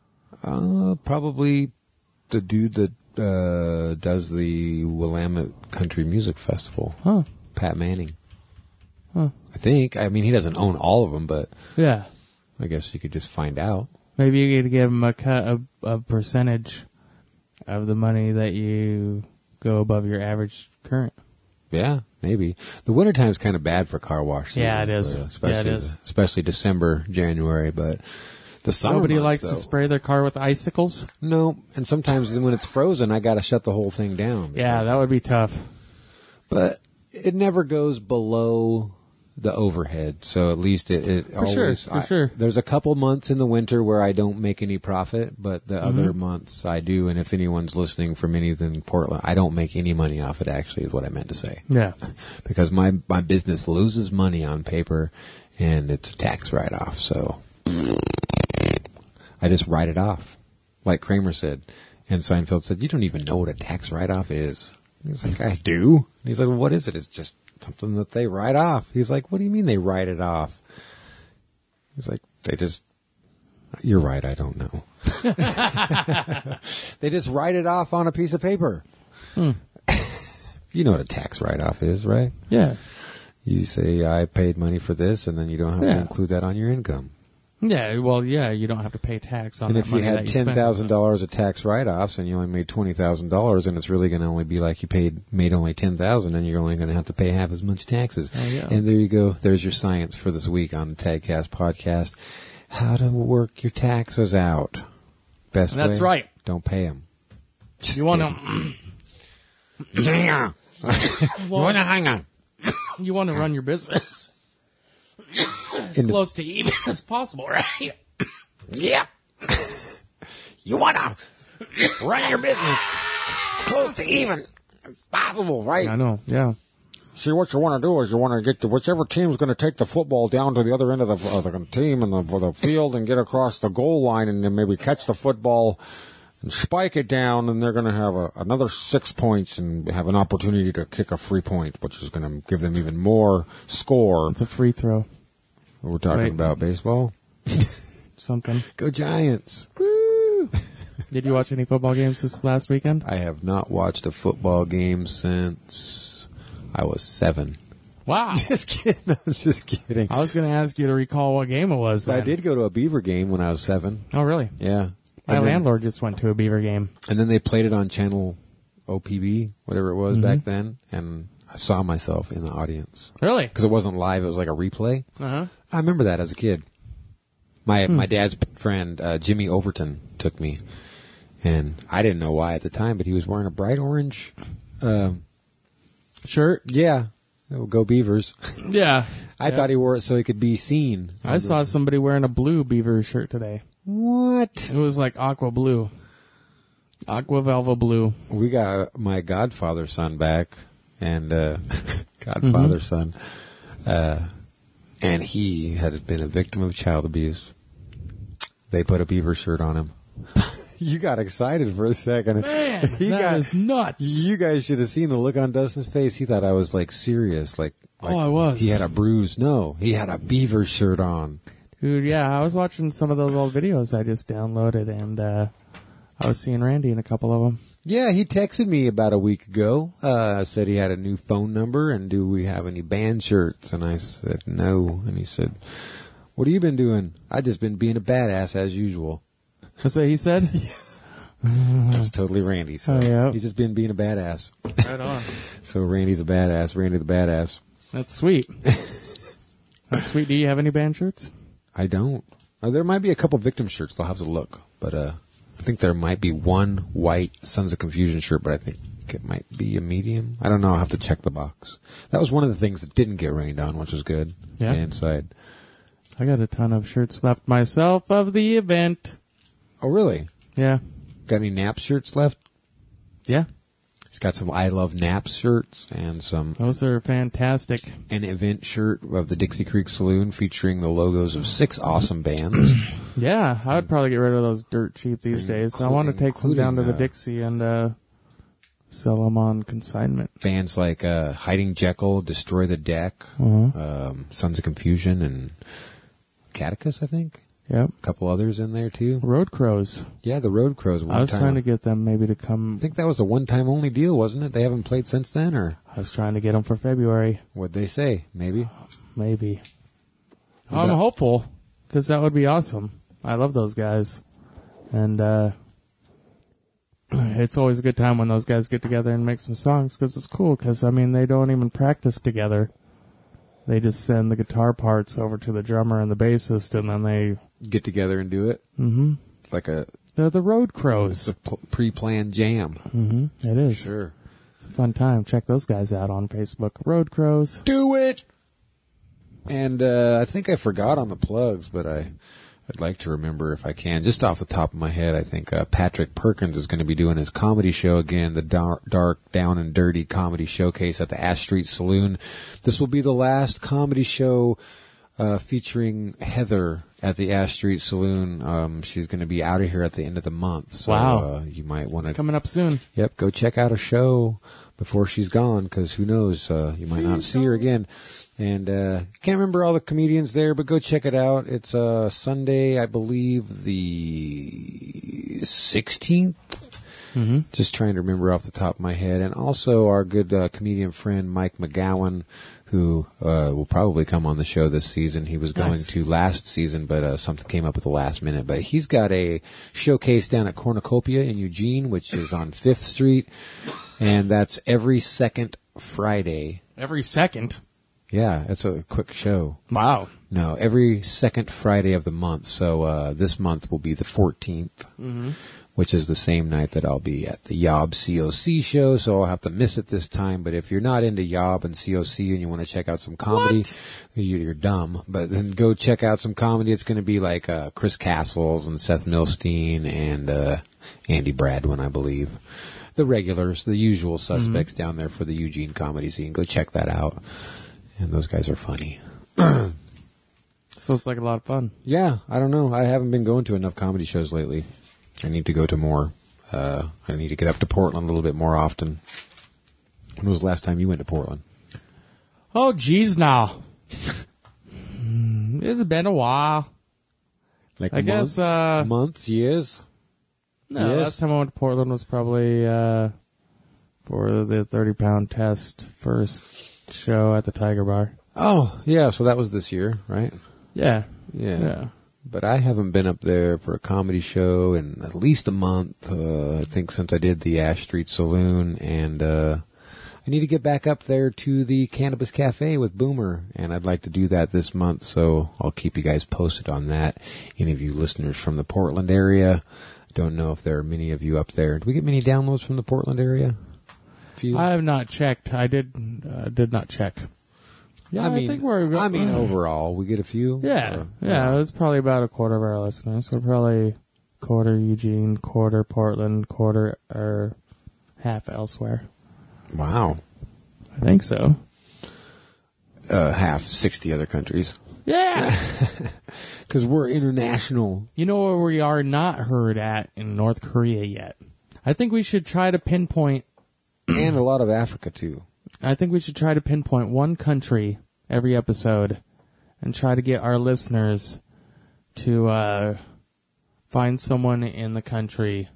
Probably the dude that does the Willamette Country Music Festival. Huh. Pat Manning. Huh. I think. I mean, he doesn't own all of them, but Yeah. I guess you could just find out. Maybe you could give him a cut, a percentage of the money that you go above your average current. Yeah, maybe. The wintertime's kind of bad for car wash season. Yeah, it is. Especially, Yeah, it is. Especially December, January, but the summer Nobody months, likes though, to spray their car with icicles. No, and sometimes when it's frozen, I got to shut the whole thing down. Yeah, that would be tough. But it never goes below the overhead, so at least it always... For sure. There's a couple months in the winter where I don't make any profit, but the other months I do, and if anyone's listening from anything in Portland, I don't make any money off it, actually, is what I meant to say. Yeah. Because my business loses money on paper, and it's a tax write-off, so I just write it off. Like Kramer said, and Seinfeld said, you don't even know what a tax write-off is. He's like, I do. And he's like, well, what is it? It's just something that they write off. He's like, what do you mean they write it off? He's like, you're right, I don't know. They just write it off on a piece of paper. You know what a tax write-off is, right? Yeah. You say, I paid money for this, and then you don't have to Yeah. include that on your income. Yeah, well, yeah, you don't have to pay tax on And that if you money had that you spend. $10,000 of tax write-offs and you only made $20,000, and it's really going to only be like you made only $10,000, and you're only going to have to pay half as much taxes. Oh, yeah. And there you go. There's your science for this week on the Tagcast podcast. How to work your taxes out. Best way? That's right. Don't pay them. You want to... Yeah. You want to hang on. You want to run your business as close to even as possible, right? Yeah. You want to run your business as close to even as possible, right? I know, yeah. See, what you want to do is you want to get whichever team's going to take the football down to the other end of the team and the field and get across the goal line and then maybe catch the football and spike it down, and they're going to have another 6 points and have an opportunity to kick a free point, which is going to give them even more score. It's a free throw. We're talking about baseball. Something. Go Giants. Woo! Did you watch any football games this last weekend? I have not watched a football game since I was 7. Wow. Just kidding. I'm just kidding. I was going to ask you to recall what game it was then. I did go to a Beaver game when I was 7. Oh, really? Yeah. My And then- landlord just went to a Beaver game. And then they played it on channel OPB, whatever it was back then, and I saw myself in the audience. Really? Because it wasn't live, it was like a replay. Uh-huh. I remember that as a kid. My dad's friend, Jimmy Overton, took me, and I didn't know why at the time, but he was wearing a bright orange Shirt? yeah, go Beavers. Yeah. I thought he wore it so he could be seen. I saw somebody wearing a blue Beaver shirt today. What? It was like aqua blue. Aqua Velva blue. We got my godfather's son back, and godfather's son, and he had been a victim of child abuse. They put a Beaver shirt on him. You got excited for a second. Man, that is nuts. You guys should have seen the look on Dustin's face. He thought I was like serious. Like I was. He had a bruise. No, he had a Beaver shirt on. Dude, yeah, I was watching some of those old videos I just downloaded, and I was seeing Randy in a couple of them. Yeah, he texted me about a week ago. Said he had a new phone number, and do we have any band shirts? And I said no. And he said, what have you been doing? I just been being a badass as usual. That's what he said? That's totally Randy. So Oh, yeah. he's just been being a badass. Right on. So Randy's a badass. Randy the badass. That's sweet. That's sweet. Do you have any band shirts? I don't. There might be a couple victim shirts. I'll have to look. But I think there might be one white Sons of Confusion shirt, but I think it might be a medium. I don't know. I'll have to check the box. That was one of the things that didn't get rained on, which was good. Yeah. Inside. I got a ton of shirts left myself of the event. Oh, really? Yeah. Got any Naps shirts left? Yeah. He's got some I Love Naps shirts and Those are fantastic. an event shirt of the Dixie Creek Saloon featuring the logos of 6 awesome bands. Yeah, I would probably get rid of those dirt cheap these days. I want to take some down to the Dixie and sell them on consignment. Bands like Hiding Jekyll, Destroy the Deck, Sons of Confusion, and Catechus, I think. Yep. A couple others in there, too. Road Crows. Yeah, the Road Crows. I was trying to get them maybe to come. I think that was a one-time only deal, wasn't it? They haven't played since then, or I was trying to get them for February. what'd they say? Maybe? Maybe. How I'm about- hopeful, because that would be awesome. I love those guys. And it's always a good time when those guys get together and make some songs, because it's cool, because, I mean, they don't even practice together. They just send the guitar parts over to the drummer and the bassist, and then they... Get together and do it? Mm-hmm. It's like They're the Road it's Crows. a pre-planned jam. Mm-hmm. It is. Sure. It's a fun time. Check those guys out on Facebook. Road Crows. Do it! And I think I forgot on the plugs, but I'd like to remember if I can. Just off the top of my head, I think Patrick Perkins is going to be doing his comedy show again, the Dark, Down and Dirty Comedy Showcase at the Ash Street Saloon. This will be the last comedy show featuring Heather at the Ash Street Saloon. She's going to be out of here at the end of the month. So, Wow. You might want to... Coming up soon. Yep, go check out a show before she's gone, because who knows, you might not see her again. And can't remember all the comedians there, but go check it out. It's Sunday, I believe, the 16th. Mm-hmm. Just trying to remember off the top of my head. And also our good comedian friend Mike McGowan, who will probably come on the show this season. He was going Nice. to last season, but something came up at the last minute. But he's got a showcase down at Cornucopia in Eugene, which is on 5th Street, and that's every second Friday. Every second. Yeah, it's a quick show. Wow. No, every second Friday of the month. So this month will be the 14th, which is the same night that I'll be at the Yob COC show, so I'll have to miss it this time. But if you're not into Yob and COC and you want to check out some comedy, you're dumb. But then go check out some comedy. It's going to be like Chris Castles and Seth Milstein and Andy Bradwin, I believe. The regulars, the usual suspects down there for the Eugene comedy scene. Go check that out. And those guys are funny. So it's like a lot of fun. Yeah, I don't know. I haven't been going to enough comedy shows lately. I need to go to more. I need to get up to Portland a little bit more often. When was the last time you went to Portland? Oh, geez, now. It's been a while. Like I guess, months, years? No, Yes. last time I went to Portland was probably for the 30-pound test first show at the Tiger Bar. Oh, yeah, so that was this year, right? Yeah. Yeah. Yeah. But I haven't been up there for a comedy show in at least a month, I think, since I did the Ash Street Saloon, and I need to get back up there to the Cannabis Cafe with Boomer, and I'd like to do that this month, so I'll keep you guys posted on that. Any of you listeners from the Portland area, I don't know if there are many of you up there. Do we get many downloads from the Portland area? Few? I have not checked. I did not check. Yeah, I think we're. Overall, we get a few. Yeah, it's probably about a quarter of our listeners. We're probably quarter Eugene, quarter Portland, quarter or half elsewhere. Wow. I think so. Half 60 other countries. Yeah. Because we're international. You know where we are not heard at in North Korea yet? I think we should try to pinpoint. And a lot of Africa, too. I think we should try to pinpoint one country every episode and try to get our listeners to find someone in the country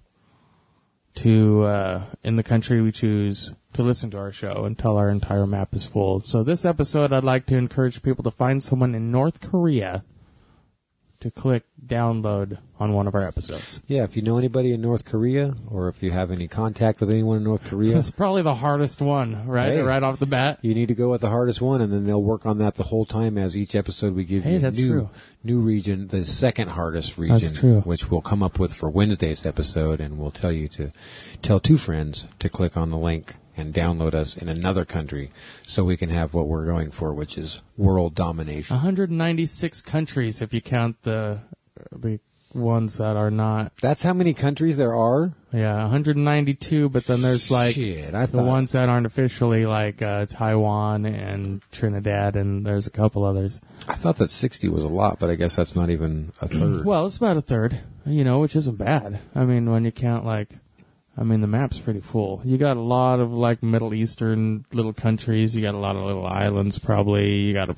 we choose to listen to our show until our entire map is full. So this episode, I'd like to encourage people to find someone in North Korea to click download on one of our episodes. Yeah, if you know anybody in North Korea, or if you have any contact with anyone in North Korea, That's probably the hardest one, right? Hey. Right off the bat. you need to go with the hardest one, and then they'll work on that the whole time as each episode we give Hey, you that's a true. new region, the second hardest region, That's true. which we'll come up with for Wednesday's episode, and we'll tell you to tell two friends to click on the link and download us in another country so we can have what we're going for, which is world domination. 196 countries if you count the ones that are not. That's how many countries there are? Yeah, 192, but then there's like Shit, I the thought- ones that aren't officially like Taiwan and Trinidad, and there's a couple others. I thought that 60 was a lot, but I guess that's not even a third. Well, it's about a third, which isn't bad. I mean, when you count the map's pretty full. You got a lot of like Middle Eastern little countries. You got a lot of little islands probably. You got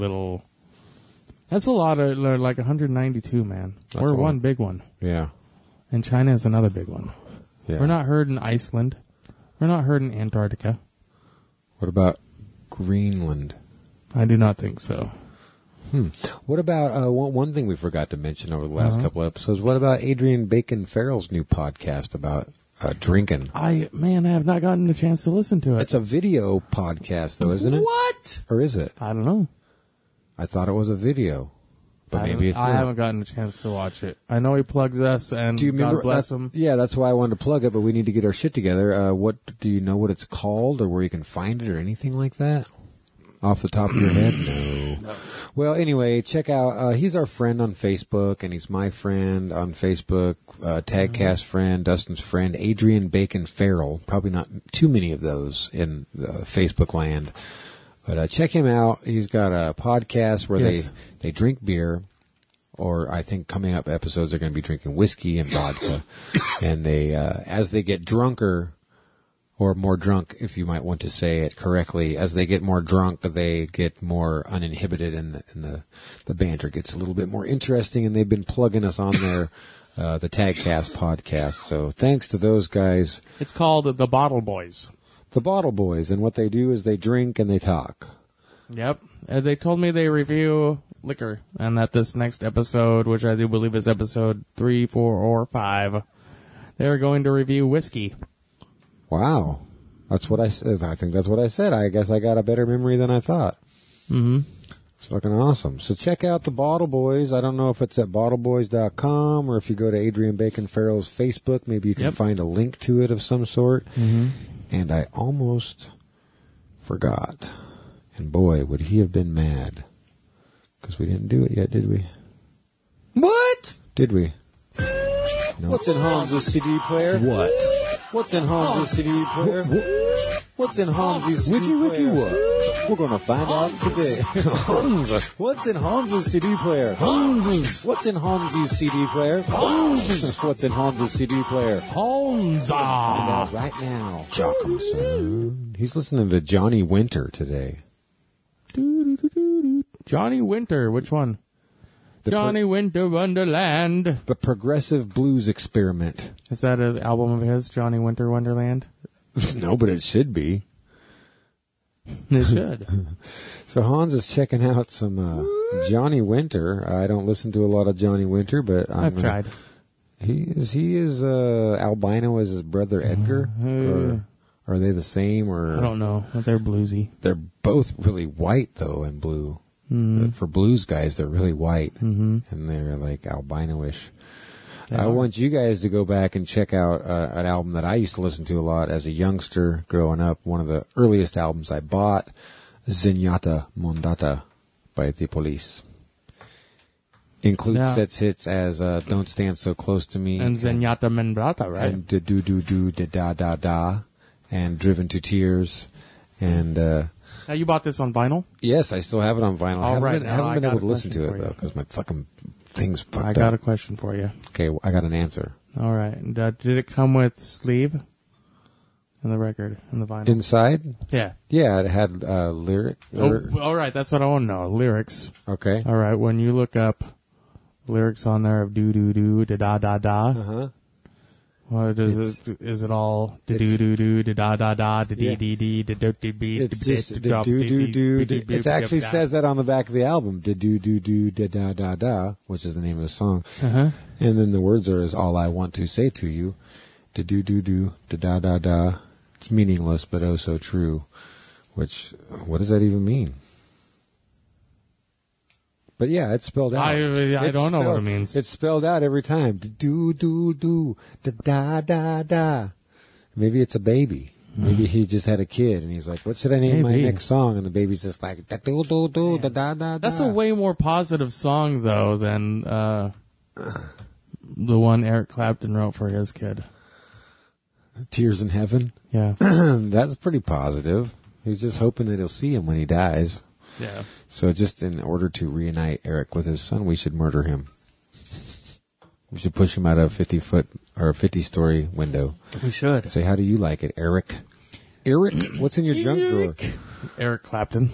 that's a lot of, like 192, man. That's We're a lot. one big one. Yeah. And China is another big one. Yeah. We're not heard in Iceland. We're not heard in Antarctica. What about Greenland? I do not think so. What about one thing we forgot to mention over the last couple episodes? What about Adrian Bacon Farrell's new podcast about drinking? I have not gotten a chance to listen to it. It's a video podcast, though, isn't it? What? Or is it? I don't know. I thought it was a video, but maybe it's I not. haven't gotten a chance to watch it. I know he plugs us, and Do you remember? God bless him. Yeah, that's why I wanted to plug it, but we need to get our shit together. What do you know what it's called, or where you can find it, or anything like that? Off the top of your head? No. Well, anyway, check out, he's our friend on Facebook, and he's my friend on Facebook, Tagcast friend, Dustin's friend, Adrian Bacon Farrell. Probably not too many of those in Facebook land. But check him out. He's got a podcast where Yes. they drink beer, or I think coming up episodes they're going to be drinking whiskey and vodka. And they, as they get drunker, or more drunk, if you might want to say it correctly, as they get more drunk, they get more uninhibited, and the banter gets a little bit more interesting. And they've been plugging us on their the Tagcast podcast. So thanks to those guys, It's called The Bottle Boys. the Bottle Boys. And what they do is they drink and they talk. Yep. They told me they review liquor, and that this next episode, which I do believe is episode 3, 4, or 5, they're going to review whiskey. Wow. That's what I said. I think that's what I said. I guess I got a better memory than I thought. Mm-hmm. It's fucking awesome. So check out the Bottle Boys. I don't know if it's at bottleboys.com or if you go to Adrian Bacon Farrell's Facebook, maybe you can find a link to it of some sort. Mm-hmm. And I almost forgot. And boy, would he have been mad. Because we didn't do it yet, did we? What? Did we? No. What's in Hans's CD player? What? What's in Hans's CD player? What's in Hans's CD player? Wiki what? We're going to find out today. What's in Hans's CD player? Hans's. What's in Hans's CD player? Hans's. What's in Hans's CD player? Hansa. Right now. Jockhamson. He's listening to Johnny Winter today. Johnny Winter, which one? Johnny Winter Wonderland. The Progressive Blues Experiment. Is that an album of his, Johnny Winter Wonderland? No, but it should be. It should. So Hans is checking out some Johnny Winter. I don't listen to a lot of Johnny Winter, but I've tried. He is albino as his brother Edgar, or are they the same? Or I don't know. They're bluesy. They're both really white though, and blue. For blues guys, they're really white, and they're like albino-ish. I want you guys to go back and check out an album that I used to listen to a lot as a youngster growing up. One of the earliest albums I bought, Zenyatta Mondata by The Police. Includes such hits as Don't Stand So Close to Me. And Zenyatta Mondata, right? And Da-Do-Do-Do-Da-Da-Da-Da. And Driven to Tears. And... Now, you bought this on vinyl? Yes, I still have it on vinyl. All right. I haven't been able to listen to it, though, because my fucking thing's fucked up. I got a question for you. Okay, I got an answer. All right. And, did it come with sleeve and the record and the vinyl? Inside? Yeah. Yeah, it had lyric. All right. That's what I want to know. Lyrics. Okay. All right. When you look up lyrics on there of do-do-do, da-da-da-da, Uh-huh. what is it all do-do-do-do, da-da-da-da, da-dee-dee-dee, da-do-dee-bee, It's just do-do-do. It actually says that on the back of the album. Do-do-do-do, da-da-da-da, which is the name of the song. Uh-huh. And then the words is all I want to say to you. Do-do-do-do, da-da-da-da. It's meaningless, but oh so true. Which, what does that even mean? But yeah, it's spelled out. I don't know what it means. It's spelled out every time. Do-do-do, da-da-da-da. Maybe it's a baby. Maybe he just had a kid, and he's like, what should I name my next song? And the baby's just like, da-do-do-do, da-da-da-da. That's a way more positive song, though, than the one Eric Clapton wrote for his kid. Tears in Heaven? Yeah. That's pretty positive. He's just hoping that he'll see him when he dies. Yeah. So just in order to reunite Eric with his son, we should murder him. We should push him out of a 50-foot or a 50-story window. We should. Say, how do you like it, Eric? Eric? What's in your junk drawer? Eric Clapton.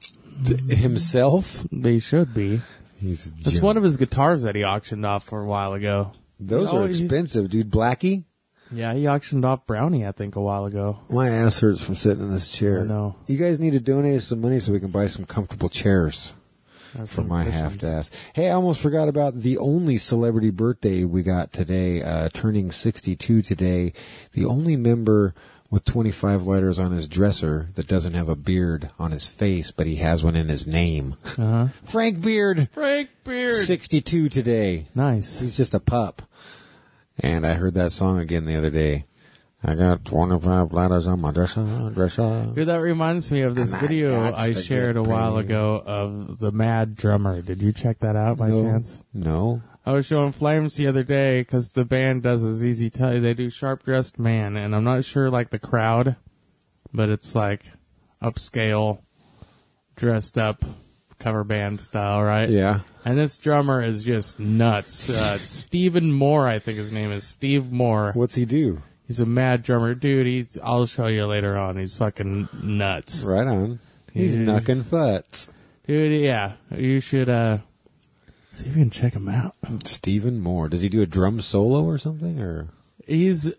Himself? They should be. It's one of his guitars that he auctioned off for a while ago. Those are expensive, dude. Blackie? Yeah, he auctioned off Brownie, I think, a while ago. My ass hurts from sitting in this chair. I know. You guys need to donate us some money so we can buy some comfortable chairs for my half-ass. Hey, I almost forgot about the only celebrity birthday we got today, turning 62 today. The only member with 25 letters on his dresser that doesn't have a beard on his face, but he has one in his name. Uh-huh. Frank Beard. Frank Beard. 62 today. Nice. He's just a pup. And I heard that song again the other day. I got 25 letters on my dresser. Dude, that reminds me of this video I shared a while ago of the Mad Drummer. Did you check that out by chance? No. I was showing Flames the other day because the band does a ZZ Top. They do Sharp Dressed Man, and I'm not sure like the crowd, but it's like upscale, dressed up cover band style, right? Yeah. And this drummer is just nuts. Stephen Moore, I think his name is. Steve Moore. What's he do? He's a mad drummer. Dude, I'll show you later on. He's fucking nuts. Right on. He's knucking futz. Dude, yeah. You should see if you can check him out. Stephen Moore. Does he do a drum solo or something? Or He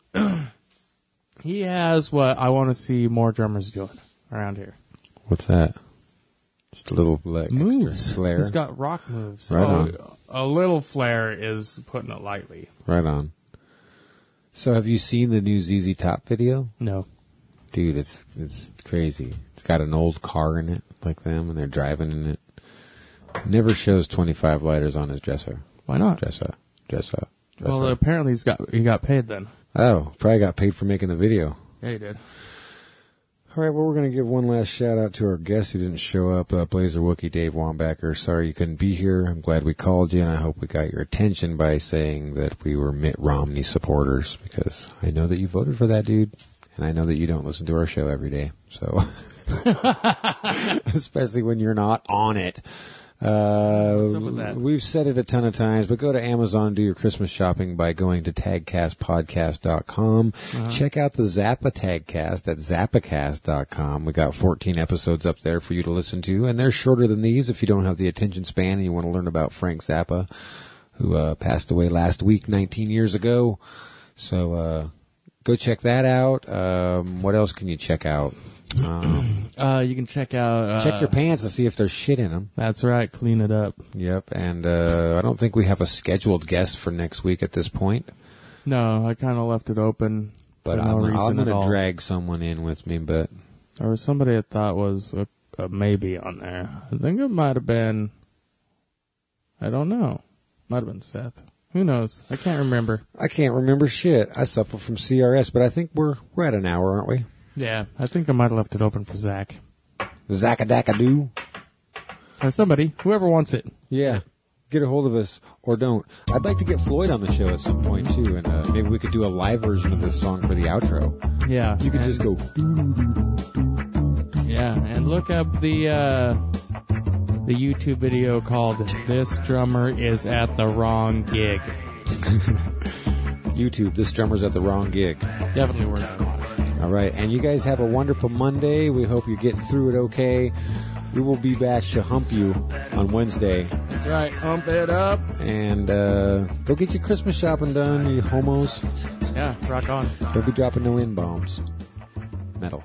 has what I want to see more drummers doing around here. what's that? Just a little like moves. extra flair. He's got rock moves. Right on. A little flair is putting it lightly. Right on. So have you seen the new ZZ Top video? No. Dude, it's crazy. It's got an old car in it, like them, and they're driving in it. Never shows 25 lighters on his dresser. Why not? Dresser. Well, apparently he got paid then. Oh, probably got paid for making the video. Yeah, he did. All right, well, we're going to give one last shout-out to our guest who didn't show up, Blazer Wookie Dave Wambacher. Sorry you couldn't be here. I'm glad we called you, and I hope we got your attention by saying that we were Mitt Romney supporters, because I know that you voted for that dude, and I know that you don't listen to our show every day, so especially when you're not on it. What's up with that? We've said it a ton of times, but go to Amazon and do your Christmas shopping by going to tagcastpodcast.com. Check out the Zappa Tagcast at zappacast.com. We got 14 episodes up there for you to listen to, and they're shorter than these if you don't have the attention span and you want to learn about Frank Zappa, who passed away last week, 19 years ago. So go check that out. What else can you check out? You can check out... check your pants and see if there's shit in them. That's right. Clean it up. Yep, and I don't think we have a scheduled guest for next week at this point. No, I kind of left it open But for no reason I'm at going all. to drag someone in with me, but... There was somebody I thought was a maybe on there. I think it might have been... I don't know. Might have been Seth. Who knows? I can't remember. I can't remember shit. I suffer from CRS, but I think we're at an hour, aren't we? Yeah, I think I might have left it open for Zach. Zackadacadoo. Or somebody. Whoever wants it. Yeah. Get a hold of us, or don't. I'd like to get Floyd on the show at some point, too, and maybe we could do a live version of this song for the outro. Yeah. You could just go... Yeah, and look up the YouTube video called "This Drummer is at the Wrong Gig." YouTube, this drummer's at the wrong gig. Definitely worth it. All right, and you guys have a wonderful Monday. We hope you're getting through it okay. We will be back to hump you on Wednesday. That's right, hump it up. And go get your Christmas shopping done, you homos. Yeah, rock on. Don't be dropping no N-bombs. Metal.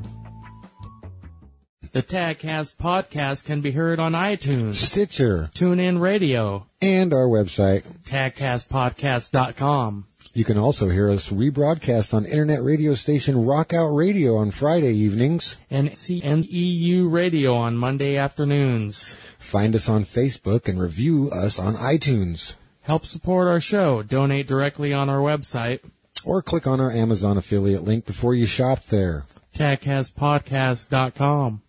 The Tagcast podcast can be heard on iTunes, Stitcher, TuneIn Radio, and our website, tagcastpodcast.com. You can also hear us rebroadcast on internet radio station Rockout Radio on Friday evenings. And CNEU Radio on Monday afternoons. Find us on Facebook and review us on iTunes. Help support our show. Donate directly on our website. Or click on our Amazon affiliate link before you shop there. tagcastpodcast.com.